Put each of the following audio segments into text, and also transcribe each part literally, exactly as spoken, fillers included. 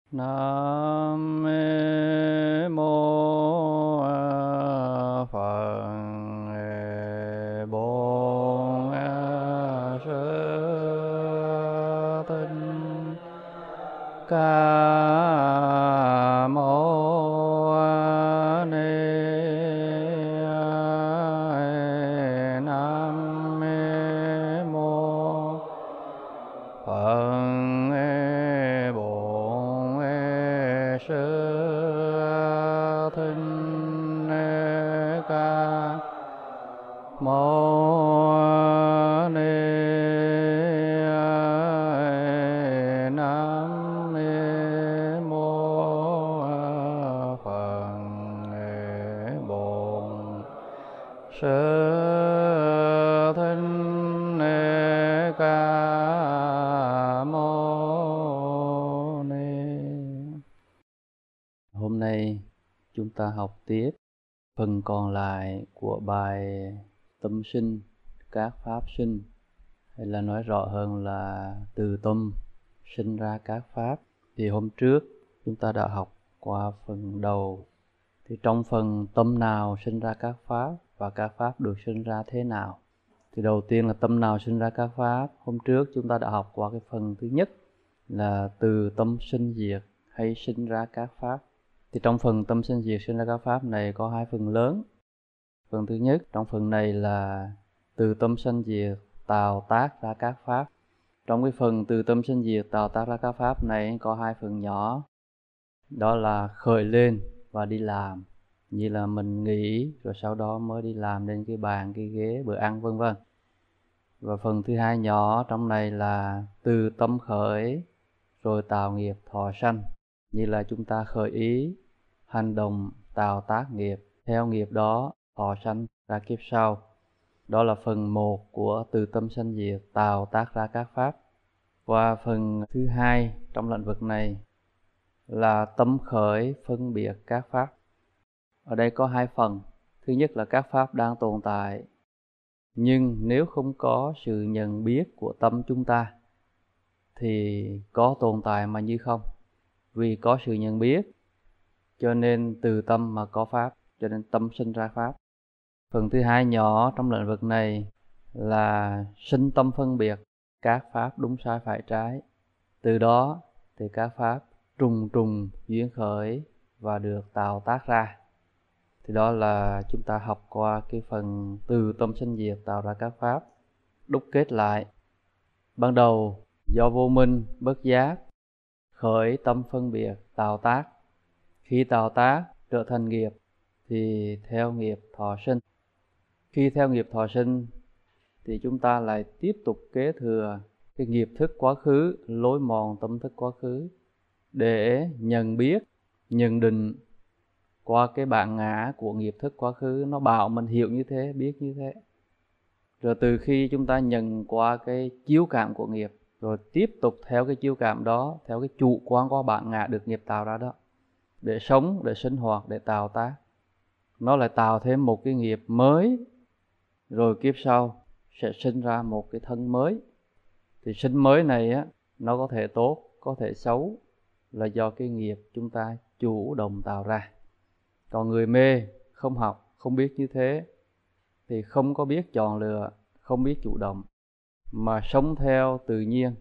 Nam mô Phật Bổn Sư Thích Ca Mâu Ni. Nam mô Phật Bổn Sư Thích Ca Mâu Ni. Nam mô Phật Bổn Sư Thích Ca Mâu Ni. Hôm nay chúng ta học tiếp phần còn lại của bài tâm sinh các pháp sinh, hay là nói rõ hơn là từ tâm sinh ra các pháp. Thì hôm trước chúng ta đã học qua phần đầu, thì trong phần tâm nào sinh ra các pháp và các pháp được sinh ra thế nào. Thì đầu tiên là tâm nào sinh ra các pháp. Hôm trước chúng ta đã học qua cái phần thứ nhất là từ tâm sinh diệt hay sinh ra các pháp. Thì trong phần tâm sinh diệt sinh ra các pháp này có hai phần lớn. Phần thứ nhất trong phần này là từ tâm sinh diệt tạo tác ra các pháp. Trong cái phần từ tâm sinh diệt tạo tác ra các pháp này có hai phần nhỏ, đó là khởi lên và đi làm, như là mình nghĩ rồi sau đó mới đi làm đến cái bàn, cái ghế, bữa ăn vân vân. Và phần thứ hai nhỏ trong này là từ tâm khởi rồi tạo nghiệp thọ sanh, như là chúng ta khởi ý hành động tạo tác nghiệp, theo nghiệp đó thọ sanh ra kiếp sau. Đó là phần một của từ tâm sanh diệt tạo tác ra các pháp. Và phần thứ hai trong lĩnh vực này là tâm khởi phân biệt các pháp. Ở đây có hai phần. Thứ nhất là các pháp đang tồn tại, nhưng nếu không có sự nhận biết của tâm chúng ta thì có tồn tại mà như không. Vì có sự nhận biết cho nên từ tâm mà có pháp, cho nên tâm sinh ra pháp. Phần thứ hai nhỏ trong lĩnh vực này là sinh tâm phân biệt các pháp đúng sai phải trái. Từ đó thì các pháp trùng trùng duyên khởi và được tạo tác ra. Thì đó là chúng ta học qua cái phần từ tâm sinh diệt tạo ra các pháp. Đúc kết lại, ban đầu do vô minh bất giác khởi tâm phân biệt tạo tác. Khi tạo tác trở thành nghiệp thì theo nghiệp thọ sinh. Khi theo nghiệp thọ sinh thì chúng ta lại tiếp tục kế thừa cái nghiệp thức quá khứ, lối mòn tâm thức quá khứ để nhận biết, nhận định qua cái bản ngã của nghiệp thức quá khứ. Nó bảo mình hiểu như thế, biết như thế. Rồi từ khi chúng ta nhận qua cái chiếu cảm của nghiệp, rồi tiếp tục theo cái chiếu cảm đó, theo cái chủ quan qua bản ngã được nghiệp tạo ra đó, để sống, để sinh hoạt, để tạo tác. Nó lại tạo thêm một cái nghiệp mới, rồi kiếp sau sẽ sinh ra một cái thân mới. Thì sinh mới này á, nó có thể tốt, có thể xấu, là do cái nghiệp chúng ta chủ động tạo ra. Còn người mê, không học, không biết như thế, thì không có biết chọn lựa, không biết chủ động, mà sống theo tự nhiên.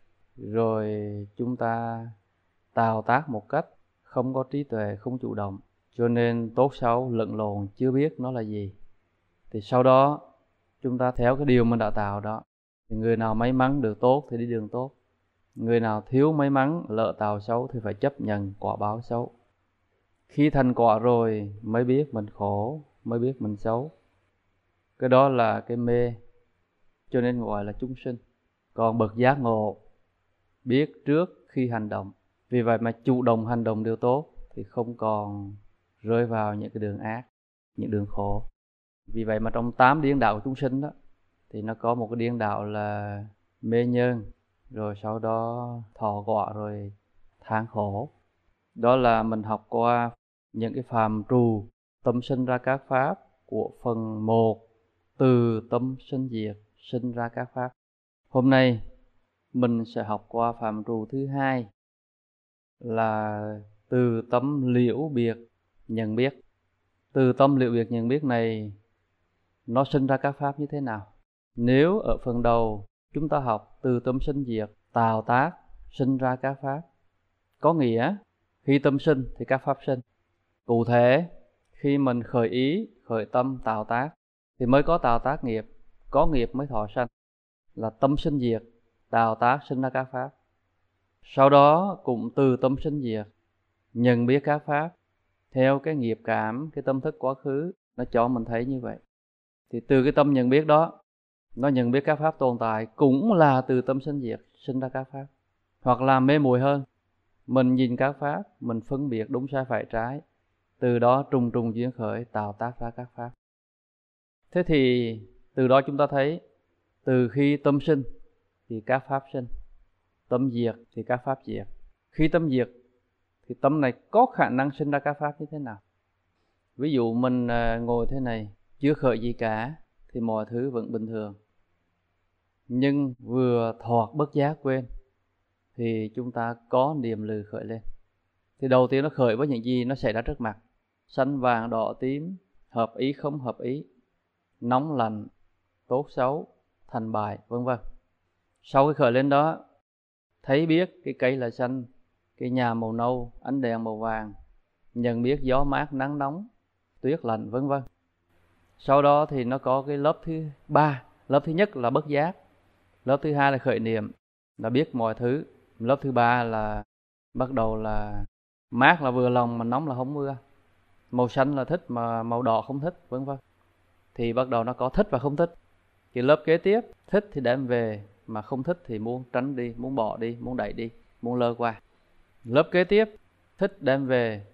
Rồi chúng ta tạo tác một cách không có trí tuệ, không chủ động, cho nên tốt xấu lẫn lộn, chưa biết nó là gì. Thì sau đó chúng ta theo cái điều mình đã tạo đó. Thì người nào may mắn được tốt thì đi đường tốt, người nào thiếu may mắn lỡ tạo xấu thì phải chấp nhận quả báo xấu. Khi thành quả rồi mới biết mình khổ, mới biết mình xấu. Cái đó là cái mê, cho nên gọi là chúng sinh. Còn bậc giác ngộ biết trước khi hành động, vì vậy mà chủ động hành động điều tốt thì không còn rơi vào những cái đường ác, những đường khổ. Vì vậy mà trong tám điển đạo của chúng sinh đó, thì nó có một cái điển đạo là mê nhân, rồi sau đó thọ quả, rồi than khổ. Đó là mình học qua những cái phạm trù tâm sinh ra các pháp của phần một, từ tâm sinh diệt sinh ra các pháp. Hôm nay mình sẽ học qua phạm trù thứ hai, là từ tâm liễu biệt nhận biết. Từ tâm liễu biệt nhận biết này nó sinh ra các pháp như thế nào? Nếu ở phần đầu chúng ta học từ tâm sinh diệt, tạo tác, sinh ra các pháp, có nghĩa khi tâm sinh thì các pháp sinh. Cụ thể, khi mình khởi ý, khởi tâm, tạo tác thì mới có tạo tác nghiệp, có nghiệp mới thọ sanh, là tâm sinh diệt, tạo tác sinh ra các pháp. Sau đó cũng từ tâm sinh diệt, nhận biết các pháp theo cái nghiệp cảm, cái tâm thức quá khứ nó cho mình thấy như vậy. Thì từ cái tâm nhận biết đó, nó nhận biết các pháp tồn tại, cũng là từ tâm sinh diệt sinh ra các pháp. Hoặc là mê muội hơn, mình nhìn các pháp, mình phân biệt đúng sai phải trái, từ đó trùng trùng duyên khởi tạo tác ra các pháp. Thế thì từ đó chúng ta thấy, từ khi tâm sinh thì các pháp sinh, tâm diệt thì các pháp diệt. Khi tâm diệt thì tâm này có khả năng sinh ra các pháp như thế nào? Ví dụ mình ngồi thế này, chưa khởi gì cả thì mọi thứ vẫn bình thường. Nhưng vừa thoạt bất giác quên thì chúng ta có niệm lự khởi lên. Thì đầu tiên nó khởi với những gì nó xảy ra trước mặt: xanh vàng đỏ tím, hợp ý không hợp ý, nóng lạnh, tốt xấu, thành bại, vân vân. Sau cái khởi lên đó, thấy biết cái cây là xanh, cái nhà màu nâu, ánh đèn màu vàng, nhận biết gió mát nắng nóng, tuyết lạnh, vân vân. Sau đó thì nó có cái lớp thứ ba. Lớp thứ nhất là bất giác, lớp thứ hai là khởi niệm, là biết mọi thứ. Lớp thứ ba là bắt đầu là mát là vừa lòng mà nóng là không mưa, màu xanh là thích mà màu đỏ không thích, vân vân. Thì bắt đầu nó có thích và không thích. Cái lớp kế tiếp, thích thì đem về, mà không thích thì muốn tránh đi, muốn bỏ đi, muốn đẩy đi, muốn lơ qua. Lớp kế tiếp, thích đem về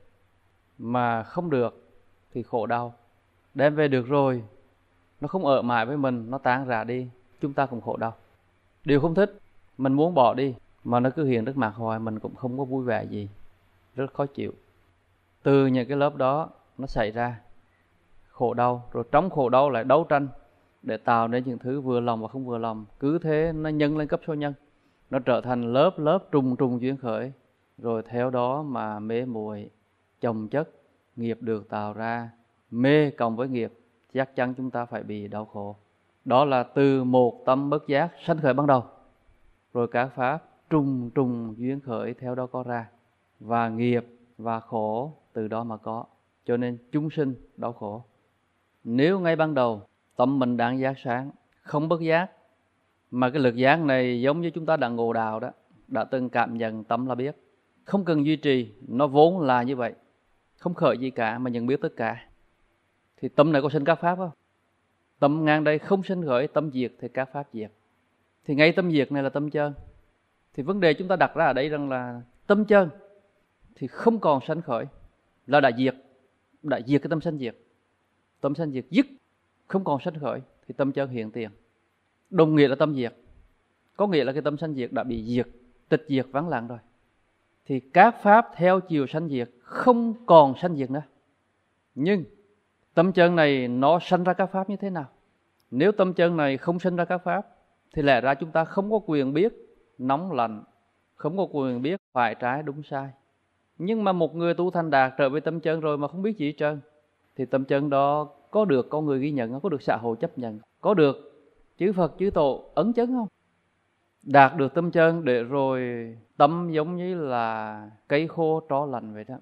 mà không được thì khổ đau. Đem về được rồi, nó không ở mãi với mình, nó tan rã đi, chúng ta cũng khổ đau. Điều không thích, mình muốn bỏ đi, mà nó cứ hiện trước mặt hoài, mình cũng không có vui vẻ gì, rất khó chịu. Từ những cái lớp đó nó xảy ra khổ đau, rồi trong khổ đau lại đấu tranh để tạo nên những thứ vừa lòng và không vừa lòng. Cứ thế nó nhân lên cấp số nhân, nó trở thành lớp lớp trùng trùng duyên khởi. Rồi theo đó mà mê muội chồng chất, nghiệp được tạo ra. Mê cộng với nghiệp, chắc chắn chúng ta phải bị đau khổ. Đó là từ một tâm bất giác sanh khởi ban đầu, rồi các pháp trùng trùng duyên khởi theo đó có ra, và nghiệp và khổ từ đó mà có. Cho nên chúng sinh đau khổ. Nếu ngay ban đầu tâm mình đang giác sáng, không bất giác, mà cái lực giác này giống như chúng ta đã ngộ đạo đó, đã từng cảm nhận tâm là biết, không cần duy trì, nó vốn là như vậy, không khởi gì cả mà nhận biết tất cả, thì tâm này có sinh các pháp không? Tâm ngang đây không sinh khởi, tâm diệt thì các pháp diệt. Thì ngay tâm diệt này là tâm chân. Thì vấn đề chúng ta đặt ra ở đây rằng là tâm chân thì không còn sanh khởi, là đã diệt, đã diệt cái tâm sanh diệt. Tâm sanh diệt dứt, không còn sanh khởi thì tâm chân hiện tiền, đồng nghĩa là tâm diệt. Có nghĩa là cái tâm sanh diệt đã bị diệt, tịch diệt vắng lặng rồi. Thì các pháp theo chiều sanh diệt không còn sanh diệt nữa. Nhưng tâm chân này nó sanh ra các pháp như thế nào? Nếu tâm chân này không sanh ra các pháp thì lẽ ra chúng ta không có quyền biết nóng lạnh, không có quyền biết phải trái đúng sai. Nhưng mà một người tu thành đạt trở về tâm chân rồi mà không biết gì hết trơn, thì tâm chân đó có được con người ghi nhận, có được xã hội chấp nhận, có được chư Phật chư Tổ ấn chứng không? Đạt được tâm chân để rồi tâm giống như là cây khô tro lạnh vậy đó,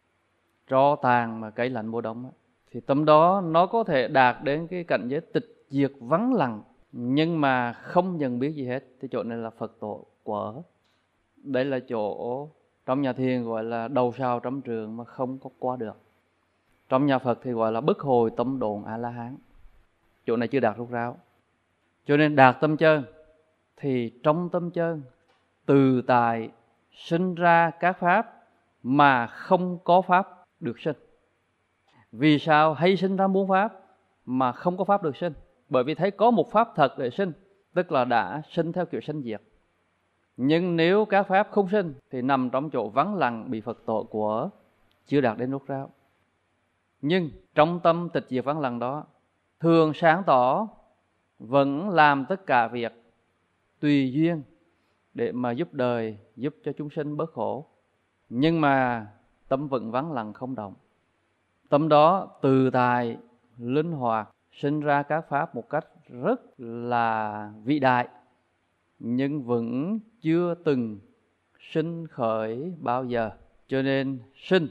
tro tàn mà cây lạnh mùa đông đó. Thì tâm đó nó có thể đạt đến cái cảnh giới tịch diệt vắng lặng, nhưng mà không nhận biết gì hết. Thì chỗ này là Phật Tổ quở. Đây là chỗ trong nhà thiền gọi là đầu sao trăm trường mà không có qua được. Trong nhà Phật thì gọi là bất hồi tâm độn A-la-hán. Chỗ này chưa đạt rốt ráo. Cho nên đạt tâm chân thì trong tâm chân từ tại sinh ra các pháp mà không có pháp được sinh. Vì sao hay sinh ra muôn pháp mà không có pháp được sinh? Bởi vì thấy có một pháp thật để sinh, tức là đã sinh theo kiểu sanh diệt. Nhưng nếu các pháp không sinh thì nằm trong chỗ vắng lặng bị Phật Tổ của chưa đạt đến rốt ráo. Nhưng trong tâm tịch diệt vắng lặng đó, thường sáng tỏ, vẫn làm tất cả việc tùy duyên để mà giúp đời, giúp cho chúng sinh bớt khổ. Nhưng mà tâm vẫn vắng lặng không động. Tâm đó tự tại, linh hoạt, sinh ra các pháp một cách rất là vĩ đại, nhưng vẫn chưa từng sinh khởi bao giờ. Cho nên sinh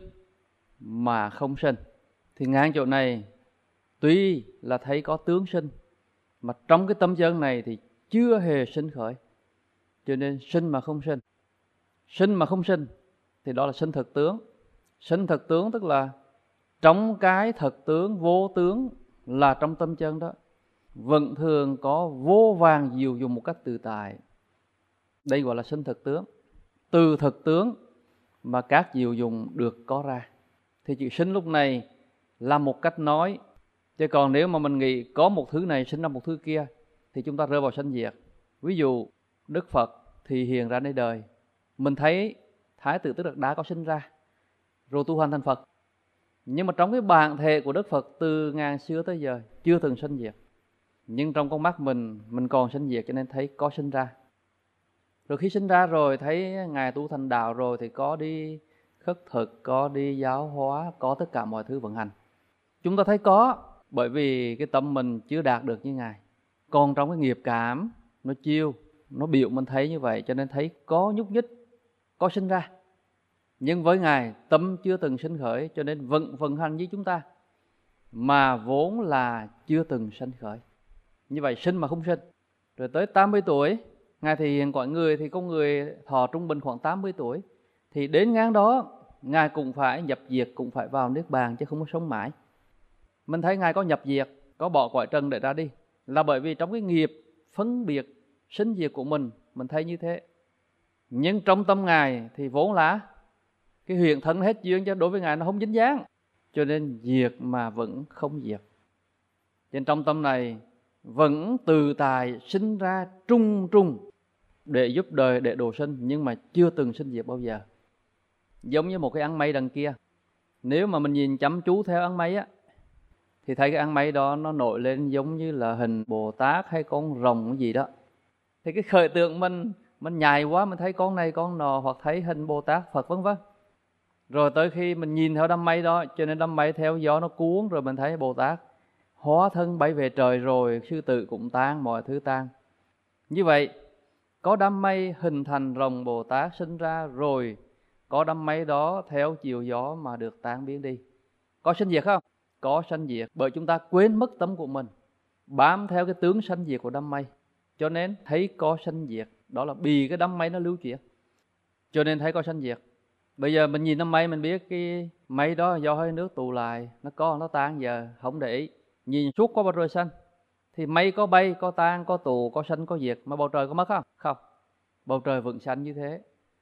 mà không sinh. Thì ngang chỗ này tuy là thấy có tướng sinh, mà trong cái tâm chân này thì chưa hề sinh khởi. Cho nên sinh mà không sinh. Sinh mà không sinh thì đó là sinh thực tướng. Sinh thực tướng tức là trong cái thực tướng vô tướng là trong tâm chân đó vẫn thường có vô vàn diệu dụng một cách tự tại. Đây gọi là sinh thực tướng. Từ thực tướng mà các diệu dụng được có ra. Thì chữ sinh lúc này là một cách nói. Chứ còn nếu mà mình nghĩ có một thứ này sinh ra một thứ kia thì chúng ta rơi vào sanh diệt. Ví dụ Đức Phật thì hiện ra nơi đời, mình thấy Thái tử Tất Đạt Đa có sinh ra rồi tu hành thành Phật. Nhưng mà trong cái bản thể của Đức Phật từ ngàn xưa tới giờ chưa từng sanh diệt. Nhưng trong con mắt mình, mình còn sanh diệt cho nên thấy có sinh ra. Rồi khi sinh ra rồi thấy Ngài tu thành đạo rồi thì có đi khất thực, có đi giáo hóa, có tất cả mọi thứ vận hành. Chúng ta thấy có bởi vì cái tâm mình chưa đạt được như Ngài. Còn trong cái nghiệp cảm, nó chiêu, nó biểu mình thấy như vậy cho nên thấy có nhúc nhích, có sinh ra. Nhưng với Ngài tâm chưa từng sinh khởi cho nên vận vận hành với chúng ta mà vốn là chưa từng sinh khởi. Như vậy sinh mà không sinh. Rồi tới tám mươi tuổi, Ngài thì hiện cõi người thì có người thọ trung bình khoảng tám mươi tuổi. Thì đến ngang đó Ngài cũng phải nhập diệt, cũng phải vào Niết Bàn chứ không có sống mãi. Mình thấy Ngài có nhập diệt, có bỏ cõi trần để ra đi là bởi vì trong cái nghiệp phân biệt sinh diệt của mình, mình thấy như thế. Nhưng trong tâm Ngài thì vốn là cái huyền thân hết duyên, chứ đối với Ngài nó không dính dáng. Cho nên diệt mà vẫn không diệt. Trên trong tâm này vẫn từ tài sinh ra trung trung để giúp đời, để độ sinh, nhưng mà chưa từng sinh diệt bao giờ. Giống như một cái áng mây đằng kia, nếu mà mình nhìn chăm chú theo áng mây á thì thấy cái áng mây đó nó nổi lên giống như là hình Bồ Tát hay con rồng cái gì đó. Thì cái khởi tượng mình mình nhài quá, mình thấy con này con nọ, hoặc thấy hình Bồ Tát, Phật vân vân. Rồi tới khi mình nhìn theo đám mây đó, cho nên đám mây theo gió nó cuốn, rồi mình thấy Bồ Tát hóa thân bay về trời, rồi sư tử cũng tan, mọi thứ tan. Như vậy có đám mây hình thành rồng Bồ Tát sinh ra, rồi có đám mây đó theo chiều gió mà được tan biến đi. Có sinh diệt không? Có sanh diệt, bởi chúng ta quên mất tâm của mình, bám theo cái tướng sanh diệt của đám mây, cho nên thấy có sanh diệt. Đó là vì cái đám mây nó lưu chuyển, cho nên thấy có sanh diệt. Bây giờ mình nhìn đám mây, mình biết cái mây đó do hơi nước tụ lại, nó có nó tan, giờ không để ý, nhìn suốt có bầu trời xanh. Thì mây có bay, có tan, có tụ, có sanh, có diệt, mà bầu trời có mất không? Không, bầu trời vẫn xanh như thế.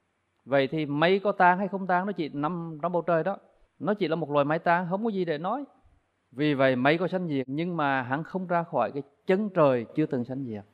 Vậy thì mây có tan hay không tan nó chỉ nằm trong bầu trời đó, nó chỉ là một loài mây tan, không có gì để nói. Vì vậy mây có sanh diệt, nhưng mà hắn không ra khỏi cái chân trời chưa từng sanh diệt.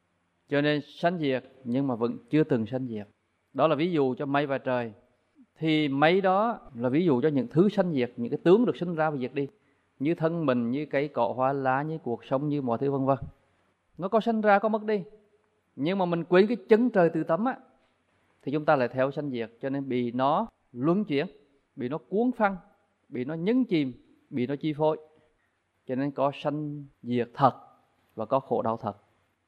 Cho nên sanh diệt nhưng mà vẫn chưa từng sanh diệt. Đó là ví dụ cho mây và trời. Thì mây đó là ví dụ cho những thứ sanh diệt, những cái tướng được sinh ra và diệt đi, như thân mình, như cây cỏ hoa lá, như cuộc sống, như mọi thứ vân vân. Nó có sanh ra có mất đi, nhưng mà mình quên cái chân trời tự tánh á, thì chúng ta lại theo sanh diệt. Cho nên bị nó luân chuyển, bị nó cuốn phăng, bị nó nhấn chìm, bị nó chi phối. Cho nên có sanh diệt thật và có khổ đau thật.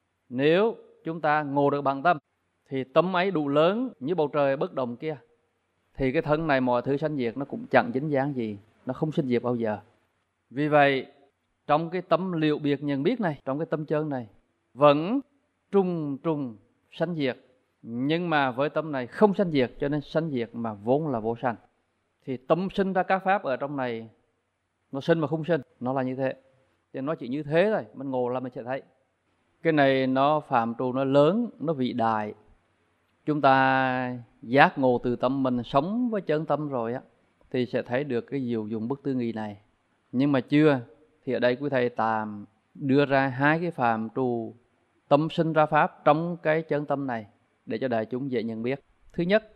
Nếu chúng ta ngộ được bằng tâm thì tâm ấy đủ lớn như bầu trời bất động kia, thì cái thân này mọi thứ sanh diệt nó cũng chẳng dính dáng gì, nó không sinh diệt bao giờ. Vì vậy trong cái tâm liệu biệt nhận biết này, trong cái tâm chân này vẫn trùng trùng sanh diệt, nhưng mà với tâm này không sanh diệt, cho nên sanh diệt mà vốn là vô sanh. Thì tâm sinh ra các pháp ở trong này, nó sinh mà không sinh, nó là như thế. Thì nó chỉ như thế thôi, mình ngộ là mình sẽ thấy. Cái này nó phạm trù, nó lớn, nó vĩ đại. Chúng ta giác ngộ từ tâm mình, sống với chân tâm rồi á, thì sẽ thấy được cái diệu dụng bất tư nghị này. Nhưng mà chưa, thì ở đây quý thầy tạm đưa ra hai cái phạm trù tâm sinh ra pháp trong cái chân tâm này để cho đại chúng dễ nhận biết. Thứ nhất,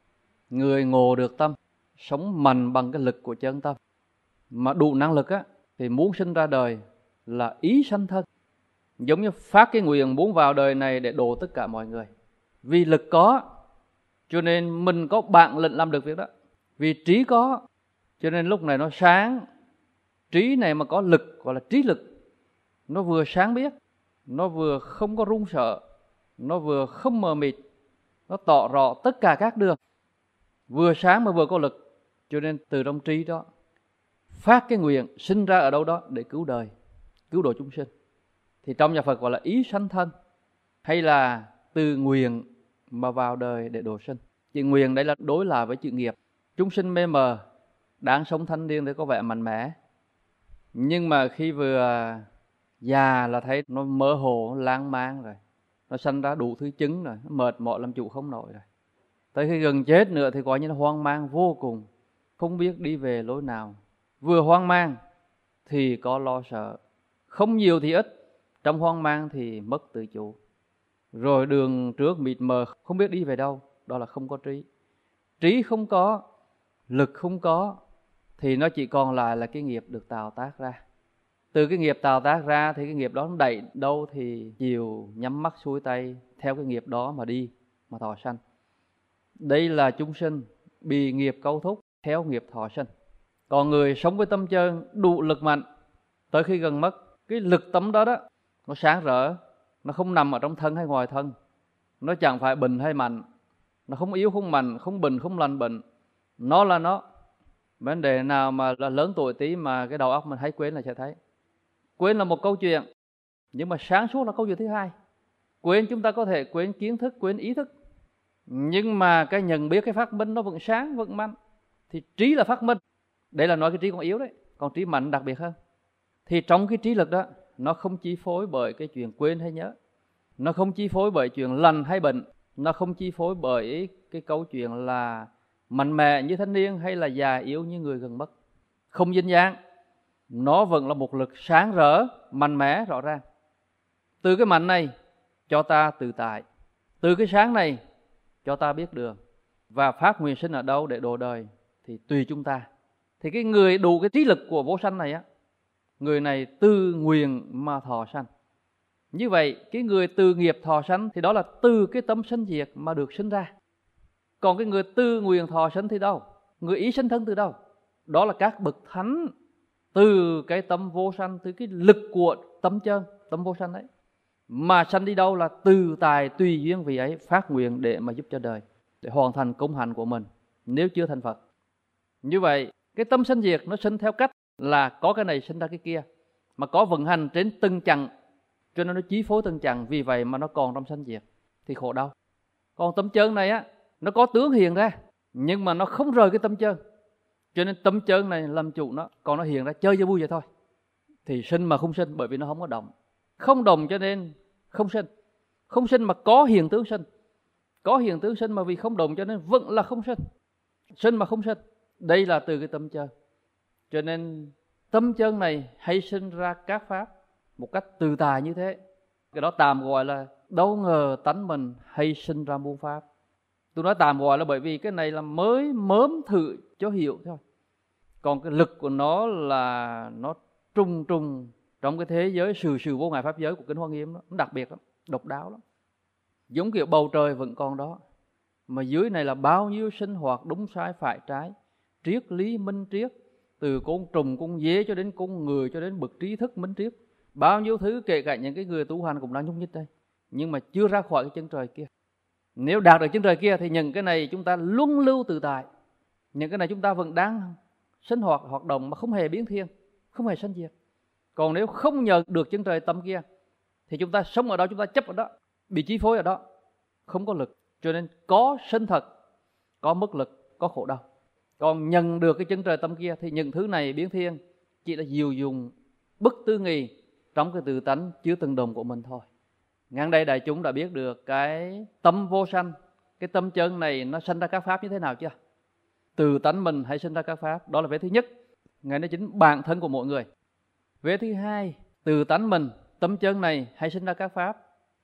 người ngộ được tâm, sống mạnh bằng cái lực của chân tâm, mà đủ năng lực á, thì muốn sinh ra đời là ý sanh thân. Giống như phát cái nguyện muốn vào đời này để độ tất cả mọi người. Vì lực có, Cho nên mình có bản lĩnh làm được việc đó. Vì trí có, cho nên lúc này nó sáng. Trí này mà có lực, gọi là trí lực, nó vừa sáng biết, nó vừa không có run sợ, nó vừa không mờ mịt, nó tỏ rõ tất cả các đường, vừa sáng mà vừa có lực. Cho nên từ trong trí đó phát cái nguyện sinh ra ở đâu đó để cứu đời, cứu độ chúng sinh. Thì trong nhà Phật gọi là ý sanh thân, hay là từ nguyện mà vào đời để độ sinh. Chữ nguyện đây là đối lại với chữ nghiệp. Chúng sinh mê mờ, đáng sống thanh niên thì có vẻ mạnh mẽ, nhưng mà khi vừa già là thấy nó mơ hồ, lãng mạn rồi, nó sanh ra đủ thứ chứng rồi, nó mệt mỏi làm chủ không nổi rồi. Tới khi gần chết nữa thì gọi như là hoang mang vô cùng, không biết đi về lối nào. Vừa hoang mang thì có lo sợ, không nhiều thì ít, trong hoang mang thì mất tự chủ. Rồi đường trước mịt mờ, không biết đi về đâu, đó là không có trí. Trí không có, lực không có, thì nó chỉ còn lại là cái nghiệp được tạo tác ra. Từ cái nghiệp tạo tác ra thì cái nghiệp đó nó đẩy đâu thì chiều nhắm mắt xuôi tay theo cái nghiệp đó mà đi, mà thọ sanh. Đây là chúng sinh bị nghiệp câu thúc theo nghiệp thọ sanh. Còn người sống với tâm chân đủ lực mạnh, tới khi gần mất, cái lực tấm đó đó nó sáng rỡ, nó không nằm ở trong thân hay ngoài thân, nó chẳng phải bệnh hay mạnh, nó không yếu không mạnh, không bệnh không lành bệnh, nó là nó. Vấn đề nào mà là lớn tuổi tí mà cái đầu óc mình hay quên là sẽ thấy. Quên là một câu chuyện, nhưng mà sáng suốt là câu chuyện thứ hai. Quên chúng ta có thể quên kiến thức, quên ý thức, nhưng mà cái nhận biết, cái phát minh nó vẫn sáng, vẫn mạnh. Thì trí là phát minh. Đây là nói cái trí còn yếu đấy, còn trí mạnh đặc biệt hơn. Thì trong cái trí lực đó, nó không chi phối bởi cái chuyện quên hay nhớ, nó không chi phối bởi chuyện lành hay bệnh, nó không chi phối bởi cái câu chuyện là mạnh mẽ như thanh niên hay là già yếu như người gần mất. Không dính dáng, nó vẫn là một lực sáng rỡ, mạnh mẽ, rõ ràng. Từ cái mạnh này cho ta tự tại, từ cái sáng này cho ta biết đường, và phát nguyện sinh ở đâu để độ đời thì tùy chúng ta. Thì cái người đủ cái trí lực của vô sanh này á, người này từ nguyện mà thọ sanh. Như vậy cái người từ nghiệp thọ sanh thì đó là từ cái tâm sanh diệt mà được sinh ra. Còn cái người từ nguyện thọ sanh thì đâu? Người ý sanh thân từ đâu? Đó là các bậc thánh, từ cái tâm vô sanh, từ cái lực của tâm chân, tâm vô sanh ấy. Mà sanh đi đâu là từ tài tùy duyên vị ấy phát nguyện để mà giúp cho đời, để hoàn thành công hạnh của mình nếu chưa thành Phật. Như vậy cái tâm sanh diệt nó sinh theo cách là có cái này sinh ra cái kia, mà có vận hành trên từng chặng, cho nên nó chí phối từng chặng. Vì vậy mà nó còn trong sanh diệt thì khổ đau. Còn tâm chân này á, nó có tướng hiện ra, nhưng mà nó không rời cái tâm chân, cho nên tâm chân này làm chủ nó, còn nó hiện ra chơi cho vui vậy thôi. Thì sinh mà không sinh, bởi vì nó không có động. Không động cho nên không sinh. Không sinh mà có hiện tướng sinh. Có hiện tướng sinh mà vì không động cho nên vẫn là không sinh. Sinh mà không sinh, đây là từ cái tâm chân. Cho nên tâm chân này hay sinh ra các pháp một cách từ tài như thế. Cái đó tạm gọi là đâu ngờ tánh mình hay sinh ra muôn pháp. Tôi nói tạm gọi là bởi vì cái này là mới mớm thử cho hiểu thôi. Còn cái lực của nó là nó trùng trùng trong cái thế giới sự sự vô ngại pháp giới của Kinh Hoa Nghiêm đó. Nó đặc biệt lắm, độc đáo lắm. Giống kiểu bầu trời vẫn còn đó, mà dưới này là bao nhiêu sinh hoạt đúng sai phải trái, triết lý minh triết, từ con trùng, con dế cho đến con người, cho đến bậc trí thức minh triết. Bao nhiêu thứ, kể cả những cái người tu hành cũng đang nhúc nhích đây, nhưng mà chưa ra khỏi cái chân trời kia. Nếu đạt được chân trời kia thì những cái này chúng ta luân lưu tự tại. Những cái này chúng ta vẫn đang sinh hoạt, hoạt động mà không hề biến thiên, không hề sanh diệt. Còn nếu không nhờ được chân trời tâm kia thì chúng ta sống ở đó, chúng ta chấp ở đó, bị chi phối ở đó, không có lực. Cho nên có sinh thật, có mất lực, có khổ đau. Còn nhận được cái chân trời tâm kia thì những thứ này biến thiên chỉ là diệu dụng bất tư nghì trong cái tự tánh chưa từng đồng của mình thôi. Ngang đây đại chúng đã biết được cái tâm vô sanh, cái tâm chân này nó sinh ra các pháp như thế nào chưa? Từ tánh mình hay sinh ra các pháp, đó là vế thứ nhất. Ngài nói chính bản thân của mỗi người. Vế thứ hai, từ tánh mình, tâm chân này hay sinh ra các pháp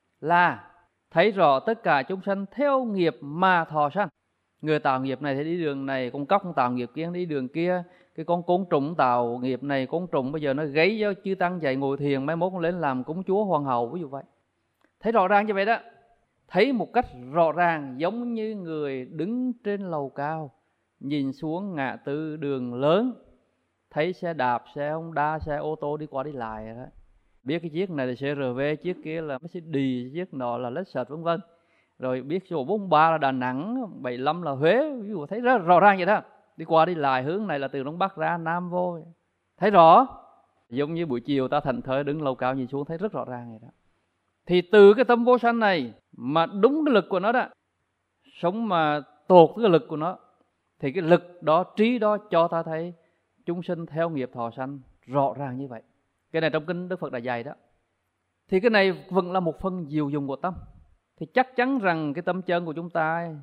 là thấy rõ tất cả chúng sanh theo nghiệp mà thọ sanh. Người tạo nghiệp này thì đi đường này, con cóc tạo nghiệp kia đi đường kia, cái con côn trùng tạo nghiệp này, côn trùng bây giờ nó gáy cho chư tăng dạy ngồi thiền, mai mốt con lên làm cúng chúa hoàng hậu, ví dụ vậy. Thấy rõ ràng như vậy đó. thấy một cách rõ ràng, giống như người đứng trên lầu cao, nhìn xuống ngã tư đường lớn, thấy xe đạp, xe Honda, xe ô tô đi qua đi lại đó. Biết cái chiếc này là xê rờ vê, chiếc kia là Mercedes, chiếc nọ là Lexus vân vân. Rồi biết số bốn mươi ba là Đà Nẵng, bảy mươi lăm là Huế, ví dụ thấy rất rõ ràng vậy đó. Đi qua đi lại, hướng này là từ Đông Bắc ra Nam vô, thấy rõ. Giống như buổi chiều ta thành thơi đứng lầu cao nhìn xuống thấy rất rõ ràng vậy đó. Thì từ cái tâm vô sanh này mà đúng cái lực của nó đó, sống mà tột cái lực của nó, thì cái lực đó, trí đó cho ta thấy chúng sinh theo nghiệp thọ sanh rõ ràng như vậy. Cái này trong kinh Đức Phật đã dạy đó. Thì cái này vẫn là một phần diệu dụng của tâm. Thì chắc chắn rằng cái tâm chân của chúng ta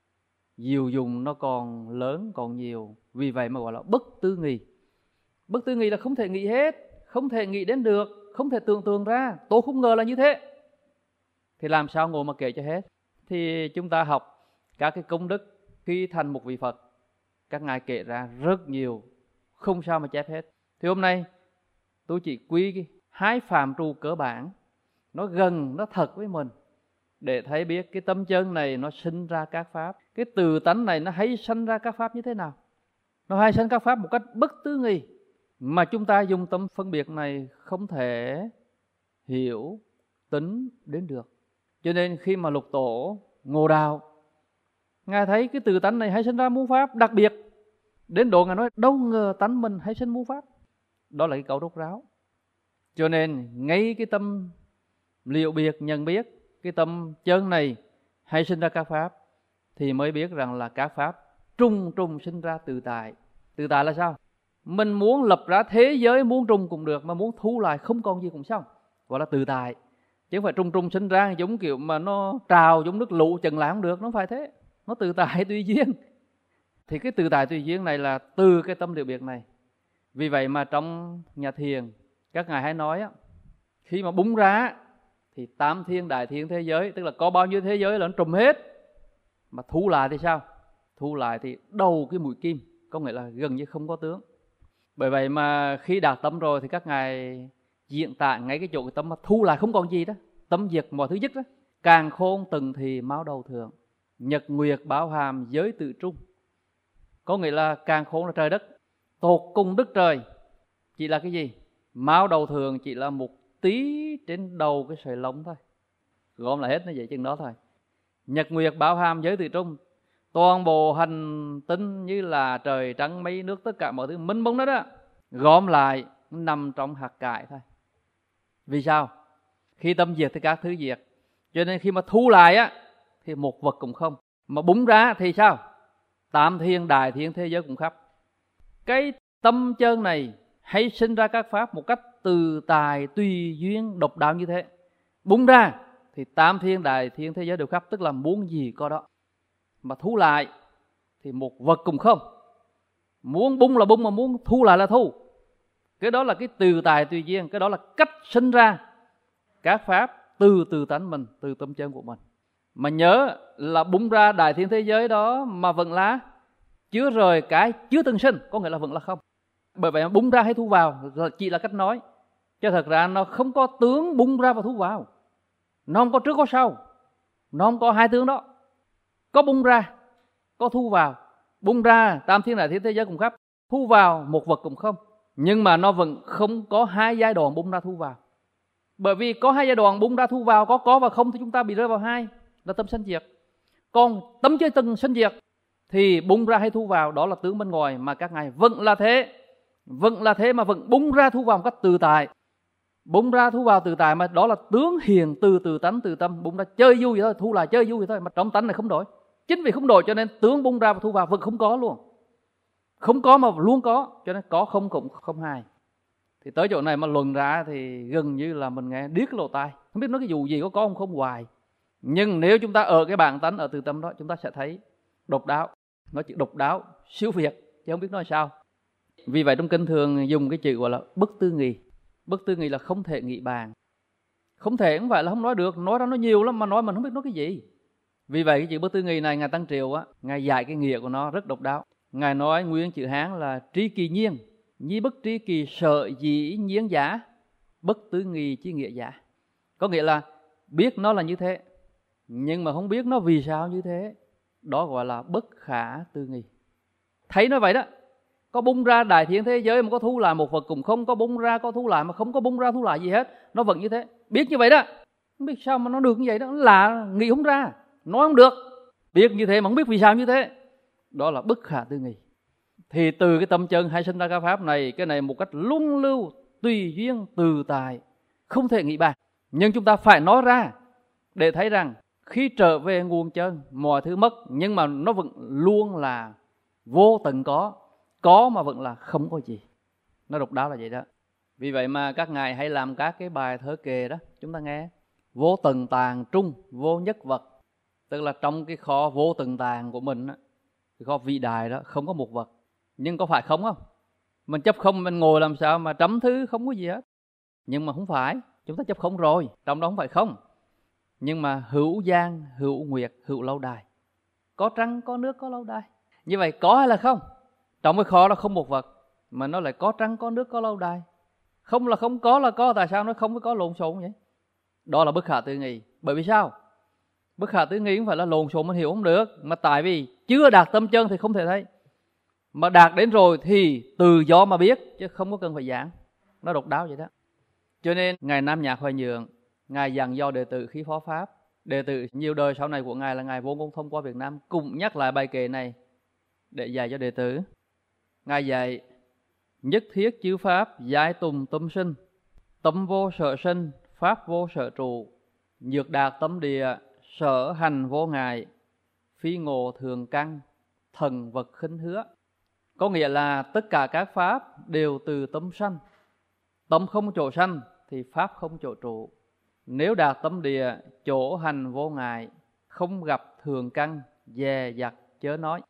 diệu dụng nó còn lớn, còn nhiều. Vì vậy mà gọi là bất tư nghị. Bất tư nghị là không thể nghĩ hết, không thể nghĩ đến được, không thể tưởng tượng ra. Tôi không ngờ là như thế. Thì làm sao ngồi mà kể cho hết. Thì chúng ta học các cái công đức khi thành một vị Phật, các ngài kể ra rất nhiều, không sao mà chép hết. Thì hôm nay tôi chỉ quy cái hai phạm trù cơ bản, nó gần, nó thật với mình, để thấy biết cái tâm chân này nó sinh ra các pháp. Cái từ tánh này nó hay sinh ra các pháp như thế nào. Nó hay sinh các pháp một cách bất tư nghị, mà chúng ta dùng tâm phân biệt này không thể hiểu, tính đến được. Cho nên khi mà Lục Tổ ngộ đạo, ngài thấy cái từ tánh này hay sinh ra muôn pháp, đặc biệt đến độ ngài nói đâu ngờ tánh mình hay sinh muôn pháp. Đó là cái câu rốt ráo. Cho nên ngay cái tâm liệu biệt nhận biết cái tâm chân này hay sinh ra các pháp, thì mới biết rằng là các pháp trùng trùng sinh ra tự tại. Tự tại là sao? Mình muốn lập ra thế giới muốn trùng cũng được, mà muốn thu lại không còn gì cũng xong, gọi là tự tại. Chứ không phải trùng trùng sinh ra giống kiểu mà nó trào giống nước lũ chừng lại không được. Nó không phải thế, nó tự tại tùy duyên. Thì cái tự tại tùy duyên này là từ cái tâm liệu biệt này. Vì vậy mà trong nhà thiền các ngài hay nói á, khi mà búng ra thì tám thiên đại thiên thế giới, tức là có bao nhiêu thế giới là nó trùm hết. Mà thu lại thì sao? Thu lại thì đầu cái mũi kim, có nghĩa là gần như không có tướng. Bởi vậy mà khi đạt tâm rồi thì các ngài diễn tả ngay cái chỗ cái tâm mà thu lại không còn gì đó, tâm diệt mọi thứ dứt đó. Càn khôn từng thì máu đầu thượng, nhật nguyệt bảo hàm giới tự trung. Có nghĩa là càn khôn là trời đất, tột cùng đức trời chỉ là cái gì? Máu đầu thường chỉ là một tí trên đầu cái sợi lông thôi, gom lại hết nó vậy chừng đó thôi. Nhật nguyệt bảo hàm giới tự trung, toàn bộ hành tinh như là trời trắng mây nước, tất cả mọi thứ mênh mông đó đó, gom lại nằm trong hạt cải thôi. Vì sao? Khi tâm diệt thì các thứ diệt. Cho nên khi mà thu lại á thì một vật cũng không. Mà búng ra thì sao? Tam thiên đại thiên thế giới cũng khắp. Cái tâm chân này hay sinh ra các pháp một cách từ tài tùy duyên độc đạo như thế. Búng ra thì tam thiên đại thiên thế giới đều khắp, tức là muốn gì có đó. Mà thu lại thì một vật cũng không. Muốn bung là bung, mà muốn thu lại là thu. Cái đó là cái từ tài tùy duyên. Cái đó là cách sinh ra các pháp từ từ tánh mình, từ tâm chân của mình. Mà nhớ là bung ra đại thiên thế giới đó mà vẫn là chứa rời cái chưa từng sinh, có nghĩa là vẫn là không. Bởi vậy bung ra hay thu vào chỉ là cách nói, chứ thật ra nó không có tướng bung ra và thu vào. Nó không có trước có sau, nó không có hai tướng đó. Có bung ra, có thu vào. Bung ra tam thiên đại thiên thế giới cùng khắp, thu vào một vật cũng không. Nhưng mà nó vẫn không có hai giai đoạn bung ra thu vào. Bởi vì có hai giai đoạn bung ra thu vào, có có và không, thì chúng ta bị rơi vào hai, là tâm sanh diệt. Còn tâm chưa từng sanh diệt thì bung ra hay thu vào đó là tướng bên ngoài, mà các ngài vẫn là thế. Vẫn là thế mà vẫn bung ra thu vào một cách tự tại. Bung ra thu vào tự tại, mà đó là tướng hiền từ từ tánh từ tâm. Bung ra chơi vui vậy thôi, thu lại chơi vui vậy thôi, mà trong tánh này không đổi. Chính vì không đổi cho nên tướng bung ra và thu vào vẫn không có luôn. Không có mà luôn có, cho nên có không cũng không hai. Thì tới chỗ này mà luận ra thì gần như là mình nghe điếc lỗ tai, không biết nói cái dù gì, có có không không hoài. Nhưng nếu chúng ta ở cái bản tánh, ở từ tâm đó, chúng ta sẽ thấy độc đáo. Nói chữ độc đáo, siêu việt, chứ không biết nói sao. Vì vậy trong kinh thường dùng cái chữ gọi là bất tư nghị. Bất tư nghị là không thể nghị bàn. Không thể không phải là không nói được, nói ra nó nhiều lắm mà nói mình không biết nói cái gì. Vì vậy cái chữ bất tư nghị này Ngài Tăng Triều á, Ngài dạy cái nghĩa của nó rất độc đáo. Ngài nói nguyên chữ Hán là trí kỳ nhiên, nhi bất trí kỳ sợ dĩ nhiên giả, bất tư nghị chi nghĩa giả. Có nghĩa là biết nó là như thế, nhưng mà không biết nó vì sao như thế. Đó gọi là bất khả tư nghị. Thấy nó vậy đó, có bung ra đại thiên thế giới mà có thu lại một vật cũng không, có bung ra có thu lại mà không có bung ra thu lại gì hết, nó vẫn như thế. Biết như vậy đó, không biết sao mà nó được như vậy đó, là nghĩ không ra, nói không được. Biết như thế mà không biết vì sao như thế, đó là bất khả tư nghị. Thì từ cái tâm chân hay sinh ra các pháp này, cái này một cách luân lưu, tùy duyên, tự tại, không thể nghĩ bàn. Nhưng chúng ta phải nói ra để thấy rằng khi trở về nguồn chân, mọi thứ mất, nhưng mà nó vẫn luôn là vô tận có, có mà vẫn là không có gì. Nó độc đáo là vậy đó. Vì vậy mà các ngài hay làm các cái bài thơ kệ đó, chúng ta nghe: vô tận tàng trung, vô nhất vật. Tức là trong cái kho vô tận tàng của mình, cái kho vĩ đại đó, không có một vật. Nhưng có phải không không? Mình chấp không, mình ngồi làm sao mà trắm thứ không có gì hết. Nhưng mà không phải, chúng ta chấp không rồi, trong đó không phải không. Nhưng mà hữu giang, hữu nguyệt, hữu lâu đài. Có trăng, có nước, có lâu đài. Như vậy có hay là không? Trong cái kho đó không một vật, mà nó lại có trăng, có nước, có lâu đài. Không là không, có là có, tại sao nó không có lộn xộn vậy? Đó là bất khả tư nghị. Bởi vì sao? Bất khả tư nghị không phải là lộn xộn mình hiểu không được, mà tại vì chưa đạt tâm chân thì không thể thấy. Mà đạt đến rồi thì từ do mà biết, chứ không có cần phải giảng. Nó độc đáo vậy đó. Cho nên Ngài Nam Nhạc Hoài Nhượng, Ngài dặn do đệ tử khi phó pháp. Đệ tử nhiều đời sau này của Ngài là Ngài Vô Ngôn Thông qua Việt Nam cùng nhắc lại bài kệ này để dạy cho đệ tử. Ngài dạy: nhất thiết chư pháp giải tùng tâm sinh, tâm vô sở sinh, pháp vô sở trụ, nhược đạt tâm địa, sở hành vô ngại, phi ngộ thường căn, thần vật khinh hứa. Có nghĩa là tất cả các pháp đều từ tâm sanh. Tâm không chỗ sanh thì pháp không chỗ trụ. Nếu đạt tâm địa, chỗ hành vô ngại, không gặp thường căn, dè dặt chớ nói.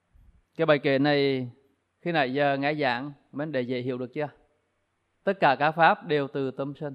Cái bài kệ này khi nãy giờ nghe giảng mình để dễ hiểu được chưa? Tất cả các pháp đều từ tâm sinh,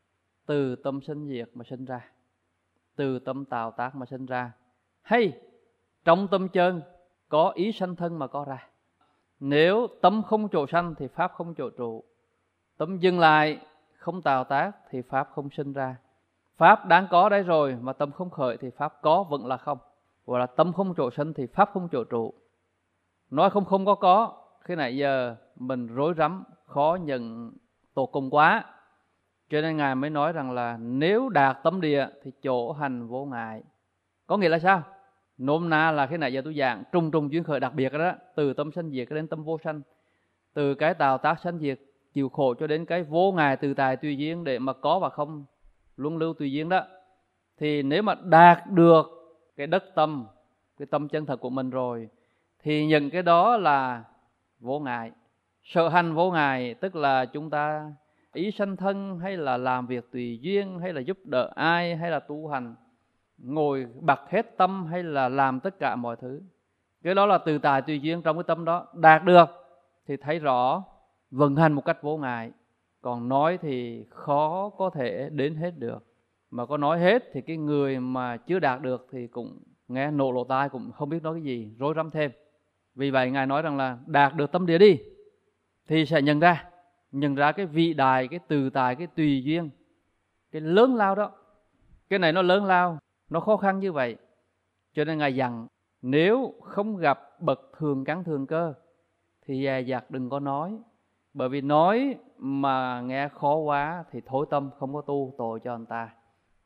từ tâm sinh diệt mà sinh ra, từ tâm tạo tác mà sinh ra, hay trong tâm chân có ý sanh thân mà có ra. Nếu tâm không chỗ sanh thì pháp không chỗ trụ. Tâm dừng lại không tạo tác thì pháp không sinh ra. Pháp đáng có đấy rồi mà tâm không khởi thì pháp có vẫn là không. Gọi là tâm không chỗ sanh thì pháp không chỗ trụ. Nói không không có có, khi nãy giờ mình rối rắm, khó nhận tổ cùng quá. Cho nên Ngài mới nói rằng là nếu đạt tâm địa thì chỗ hành vô ngại. Có nghĩa là sao? Nôm na là khi nãy giờ tôi giảng trùng trùng duyên khởi đặc biệt đó, từ tâm sanh diệt đến tâm vô sanh, từ cái tạo tác sanh diệt chịu khổ cho đến cái vô ngại tự tại tùy duyên để mà có và không luân lưu tùy duyên đó. Thì nếu mà đạt được cái đất tâm, cái tâm chân thật của mình rồi, thì những cái đó là vô ngại. Sở hành vô ngại tức là chúng ta ý sanh thân, hay là làm việc tùy duyên, hay là giúp đỡ ai, hay là tu hành, ngồi bặt hết tâm, hay là làm tất cả mọi thứ. Cái đó là tự tại tùy duyên. Trong cái tâm đó đạt được thì thấy rõ vận hành một cách vô ngại. Còn nói thì khó có thể đến hết được. Mà có nói hết thì cái người mà chưa đạt được thì cũng nghe nổ lỗ tai, cũng không biết nói cái gì, rối rắm thêm. Vì vậy Ngài nói rằng là đạt được tâm địa đi thì sẽ nhận ra, nhận ra cái vĩ đại, cái tự tại, cái tùy duyên, cái lớn lao đó. Cái này nó lớn lao, nó khó khăn như vậy. Cho nên Ngài dặn nếu không gặp bậc thường căn thường cơ thì dè dặt đừng có nói. Bởi vì nói mà nghe khó quá thì thối tâm, không có tu, tội cho người ta.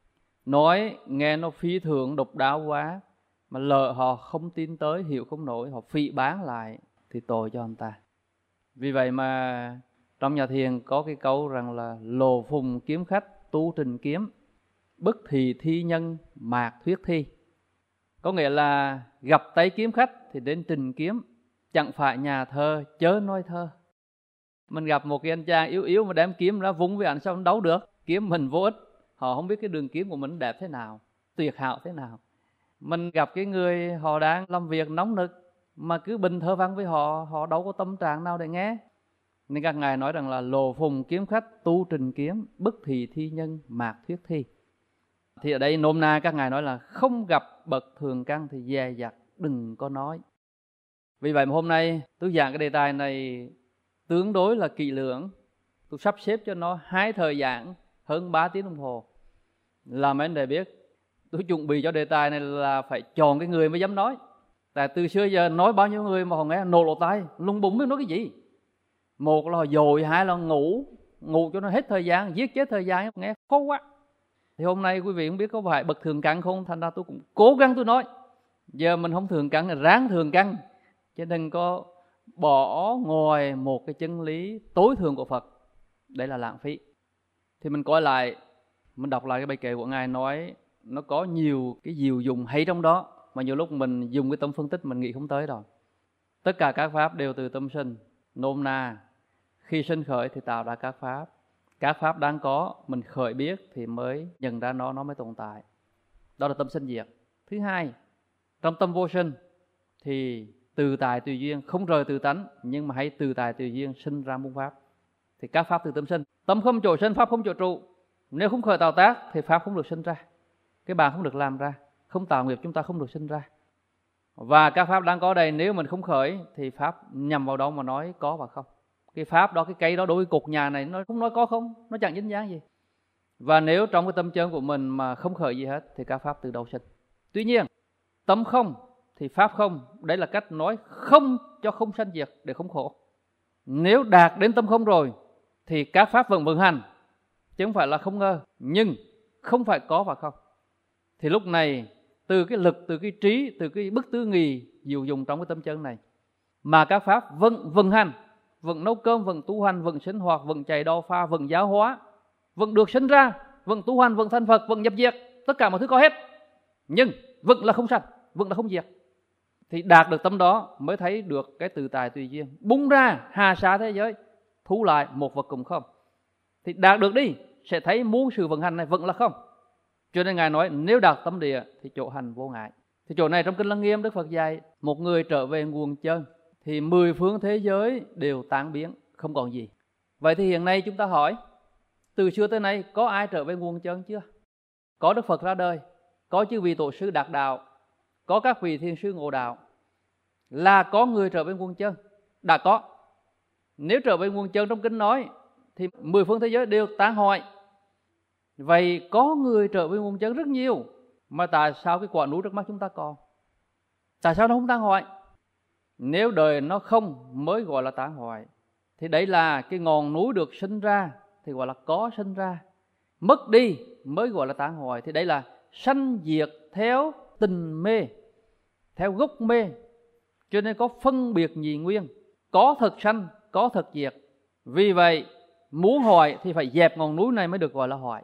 Nói nghe nó phi thường độc đáo quá mà lỡ họ không tin tới, hiểu không nổi, họ phỉ bán lại thì tội cho người ta. Vì vậy mà trong nhà thiền có cái câu rằng là lồ phùng kiếm khách tu trình kiếm, bất thì thi nhân mạc thuyết thi. Có nghĩa là gặp tay kiếm khách thì đến trình kiếm, chẳng phải nhà thơ chớ nói thơ. Mình gặp một cái anh chàng yếu yếu mà đem kiếm ra vung với anh sao anh đấu được? Kiếm mình vô ích. Họ không biết cái đường kiếm của mình đẹp thế nào, tuyệt hảo thế nào. Mình gặp cái người họ đang làm việc nóng nực mà cứ bình thơ văn với họ, họ đâu có tâm trạng nào để nghe. Nên các ngài nói rằng là lồ phùng kiếm khách tu trình kiếm, bất thì thi nhân mạc thuyết thi. Thì ở đây nôm na các ngài nói là không gặp bậc thường căn thì dè dặt đừng có nói. Vì vậy mà hôm nay tôi giảng cái đề tài này tương đối là kỹ lưỡng. Tôi sắp xếp cho nó hai thời giảng hơn ba tiếng đồng hồ. Làm anh để biết Tôi chuẩn bị cho đề tài này là phải chọn cái người mới dám nói. Tại từ xưa giờ nói bao nhiêu người mà họ nghe nổ lỗ tai, lung bụng biết nói cái gì. Một là dồi, hai là ngủ, ngủ cho nó hết thời gian, giết chết thời gian, nghe khó quá. Thì hôm nay quý vị không biết có phải bậc thường căn không, thành ra tôi cũng cố gắng tôi nói. Giờ mình không thường căn là ráng thường căn, chứ đừng có bỏ ngoài một cái chân lý tối thượng của Phật. Đấy là lãng phí. Thì mình coi lại, mình đọc lại cái bài kệ của Ngài nói, nó có nhiều cái diệu dụng hay trong đó, mà nhiều lúc mình dùng cái tâm phân tích mình nghĩ không tới đâu. Tất cả các pháp đều từ tâm sinh. Nôm na, khi sinh khởi thì tạo ra các pháp. Các pháp đang có, mình khởi biết thì mới nhận ra nó, nó mới tồn tại. Đó là tâm sinh diệt. Thứ hai, trong tâm vô sinh thì từ tài tùy duyên, không rời từ tánh, nhưng mà hãy từ tài tùy duyên sinh ra muôn pháp. Thì các pháp từ tâm sinh. Tâm không chỗ sinh, pháp không chỗ trụ. Nếu không khởi tạo tác thì pháp không được sinh ra. Cái bàn không được làm ra, không tạo nghiệp chúng ta không được sinh ra. Và các pháp đang có đây, nếu mình không khởi thì pháp nhằm vào đó mà nói có và không. Cái pháp đó, cái cây đó đối với cột nhà này nó không nói có không, nó chẳng dính dáng gì. Và nếu trong cái tâm chân của mình mà không khởi gì hết thì các pháp từ đâu sinh. Tuy nhiên, tâm không thì pháp không, đấy là cách nói không cho không sanh diệt để không khổ. Nếu đạt đến tâm không rồi thì các pháp vẫn vận hành, chứ không phải là không ngờ, nhưng không phải có và không. Thì lúc này từ cái lực, từ cái trí, từ cái bức tư nghì diệu dụng trong cái tâm chân này mà các pháp vẫn vận hành, vẫn nấu cơm, vẫn tu hành, vẫn sinh hoạt, vẫn chạy đo pha, vẫn giáo hóa, vẫn được sinh ra, vẫn tu hành, vẫn thành Phật, vẫn nhập diệt, tất cả mọi thứ có hết, nhưng vẫn là không sanh, vẫn là không diệt. Thì đạt được tâm đó mới thấy được cái tự tại tùy duyên, bung ra hà xá thế giới, thu lại một vật cùng không. Thì đạt được đi sẽ thấy muôn sự vận hành này vẫn là không. Cho nên Ngài nói nếu đạt tâm địa thì chỗ hành vô ngại. Thì chỗ này trong Kinh Lăng Nghiêm Đức Phật dạy, một người trở về nguồn chân thì mười phương thế giới đều tan biến, không còn gì. Vậy thì hiện nay chúng ta hỏi, từ xưa tới nay có ai trở về nguồn chân chưa? Có Đức Phật ra đời, có chư vị tổ sư đạt đạo, có các vị thiền sư ngộ đạo, là có người trở về nguồn chân, đã có. Nếu trở về nguồn chân trong Kinh nói thì mười phương thế giới đều tan hoại. Vậy có người trở về nguồn chân rất nhiều, mà tại sao cái quả núi trước mắt chúng ta còn? Tại sao nó không tan hoại? Nếu đời nó không mới gọi là tan hoại. Thì đấy là cái ngọn núi được sinh ra thì gọi là có sinh ra, mất đi mới gọi là tan hoại. Thì đấy là sanh diệt theo tình mê, theo gốc mê. Cho nên có phân biệt nhị nguyên, có thật sanh, có thật diệt. Vì vậy muốn hoại thì phải dẹp ngọn núi này mới được gọi là hoại.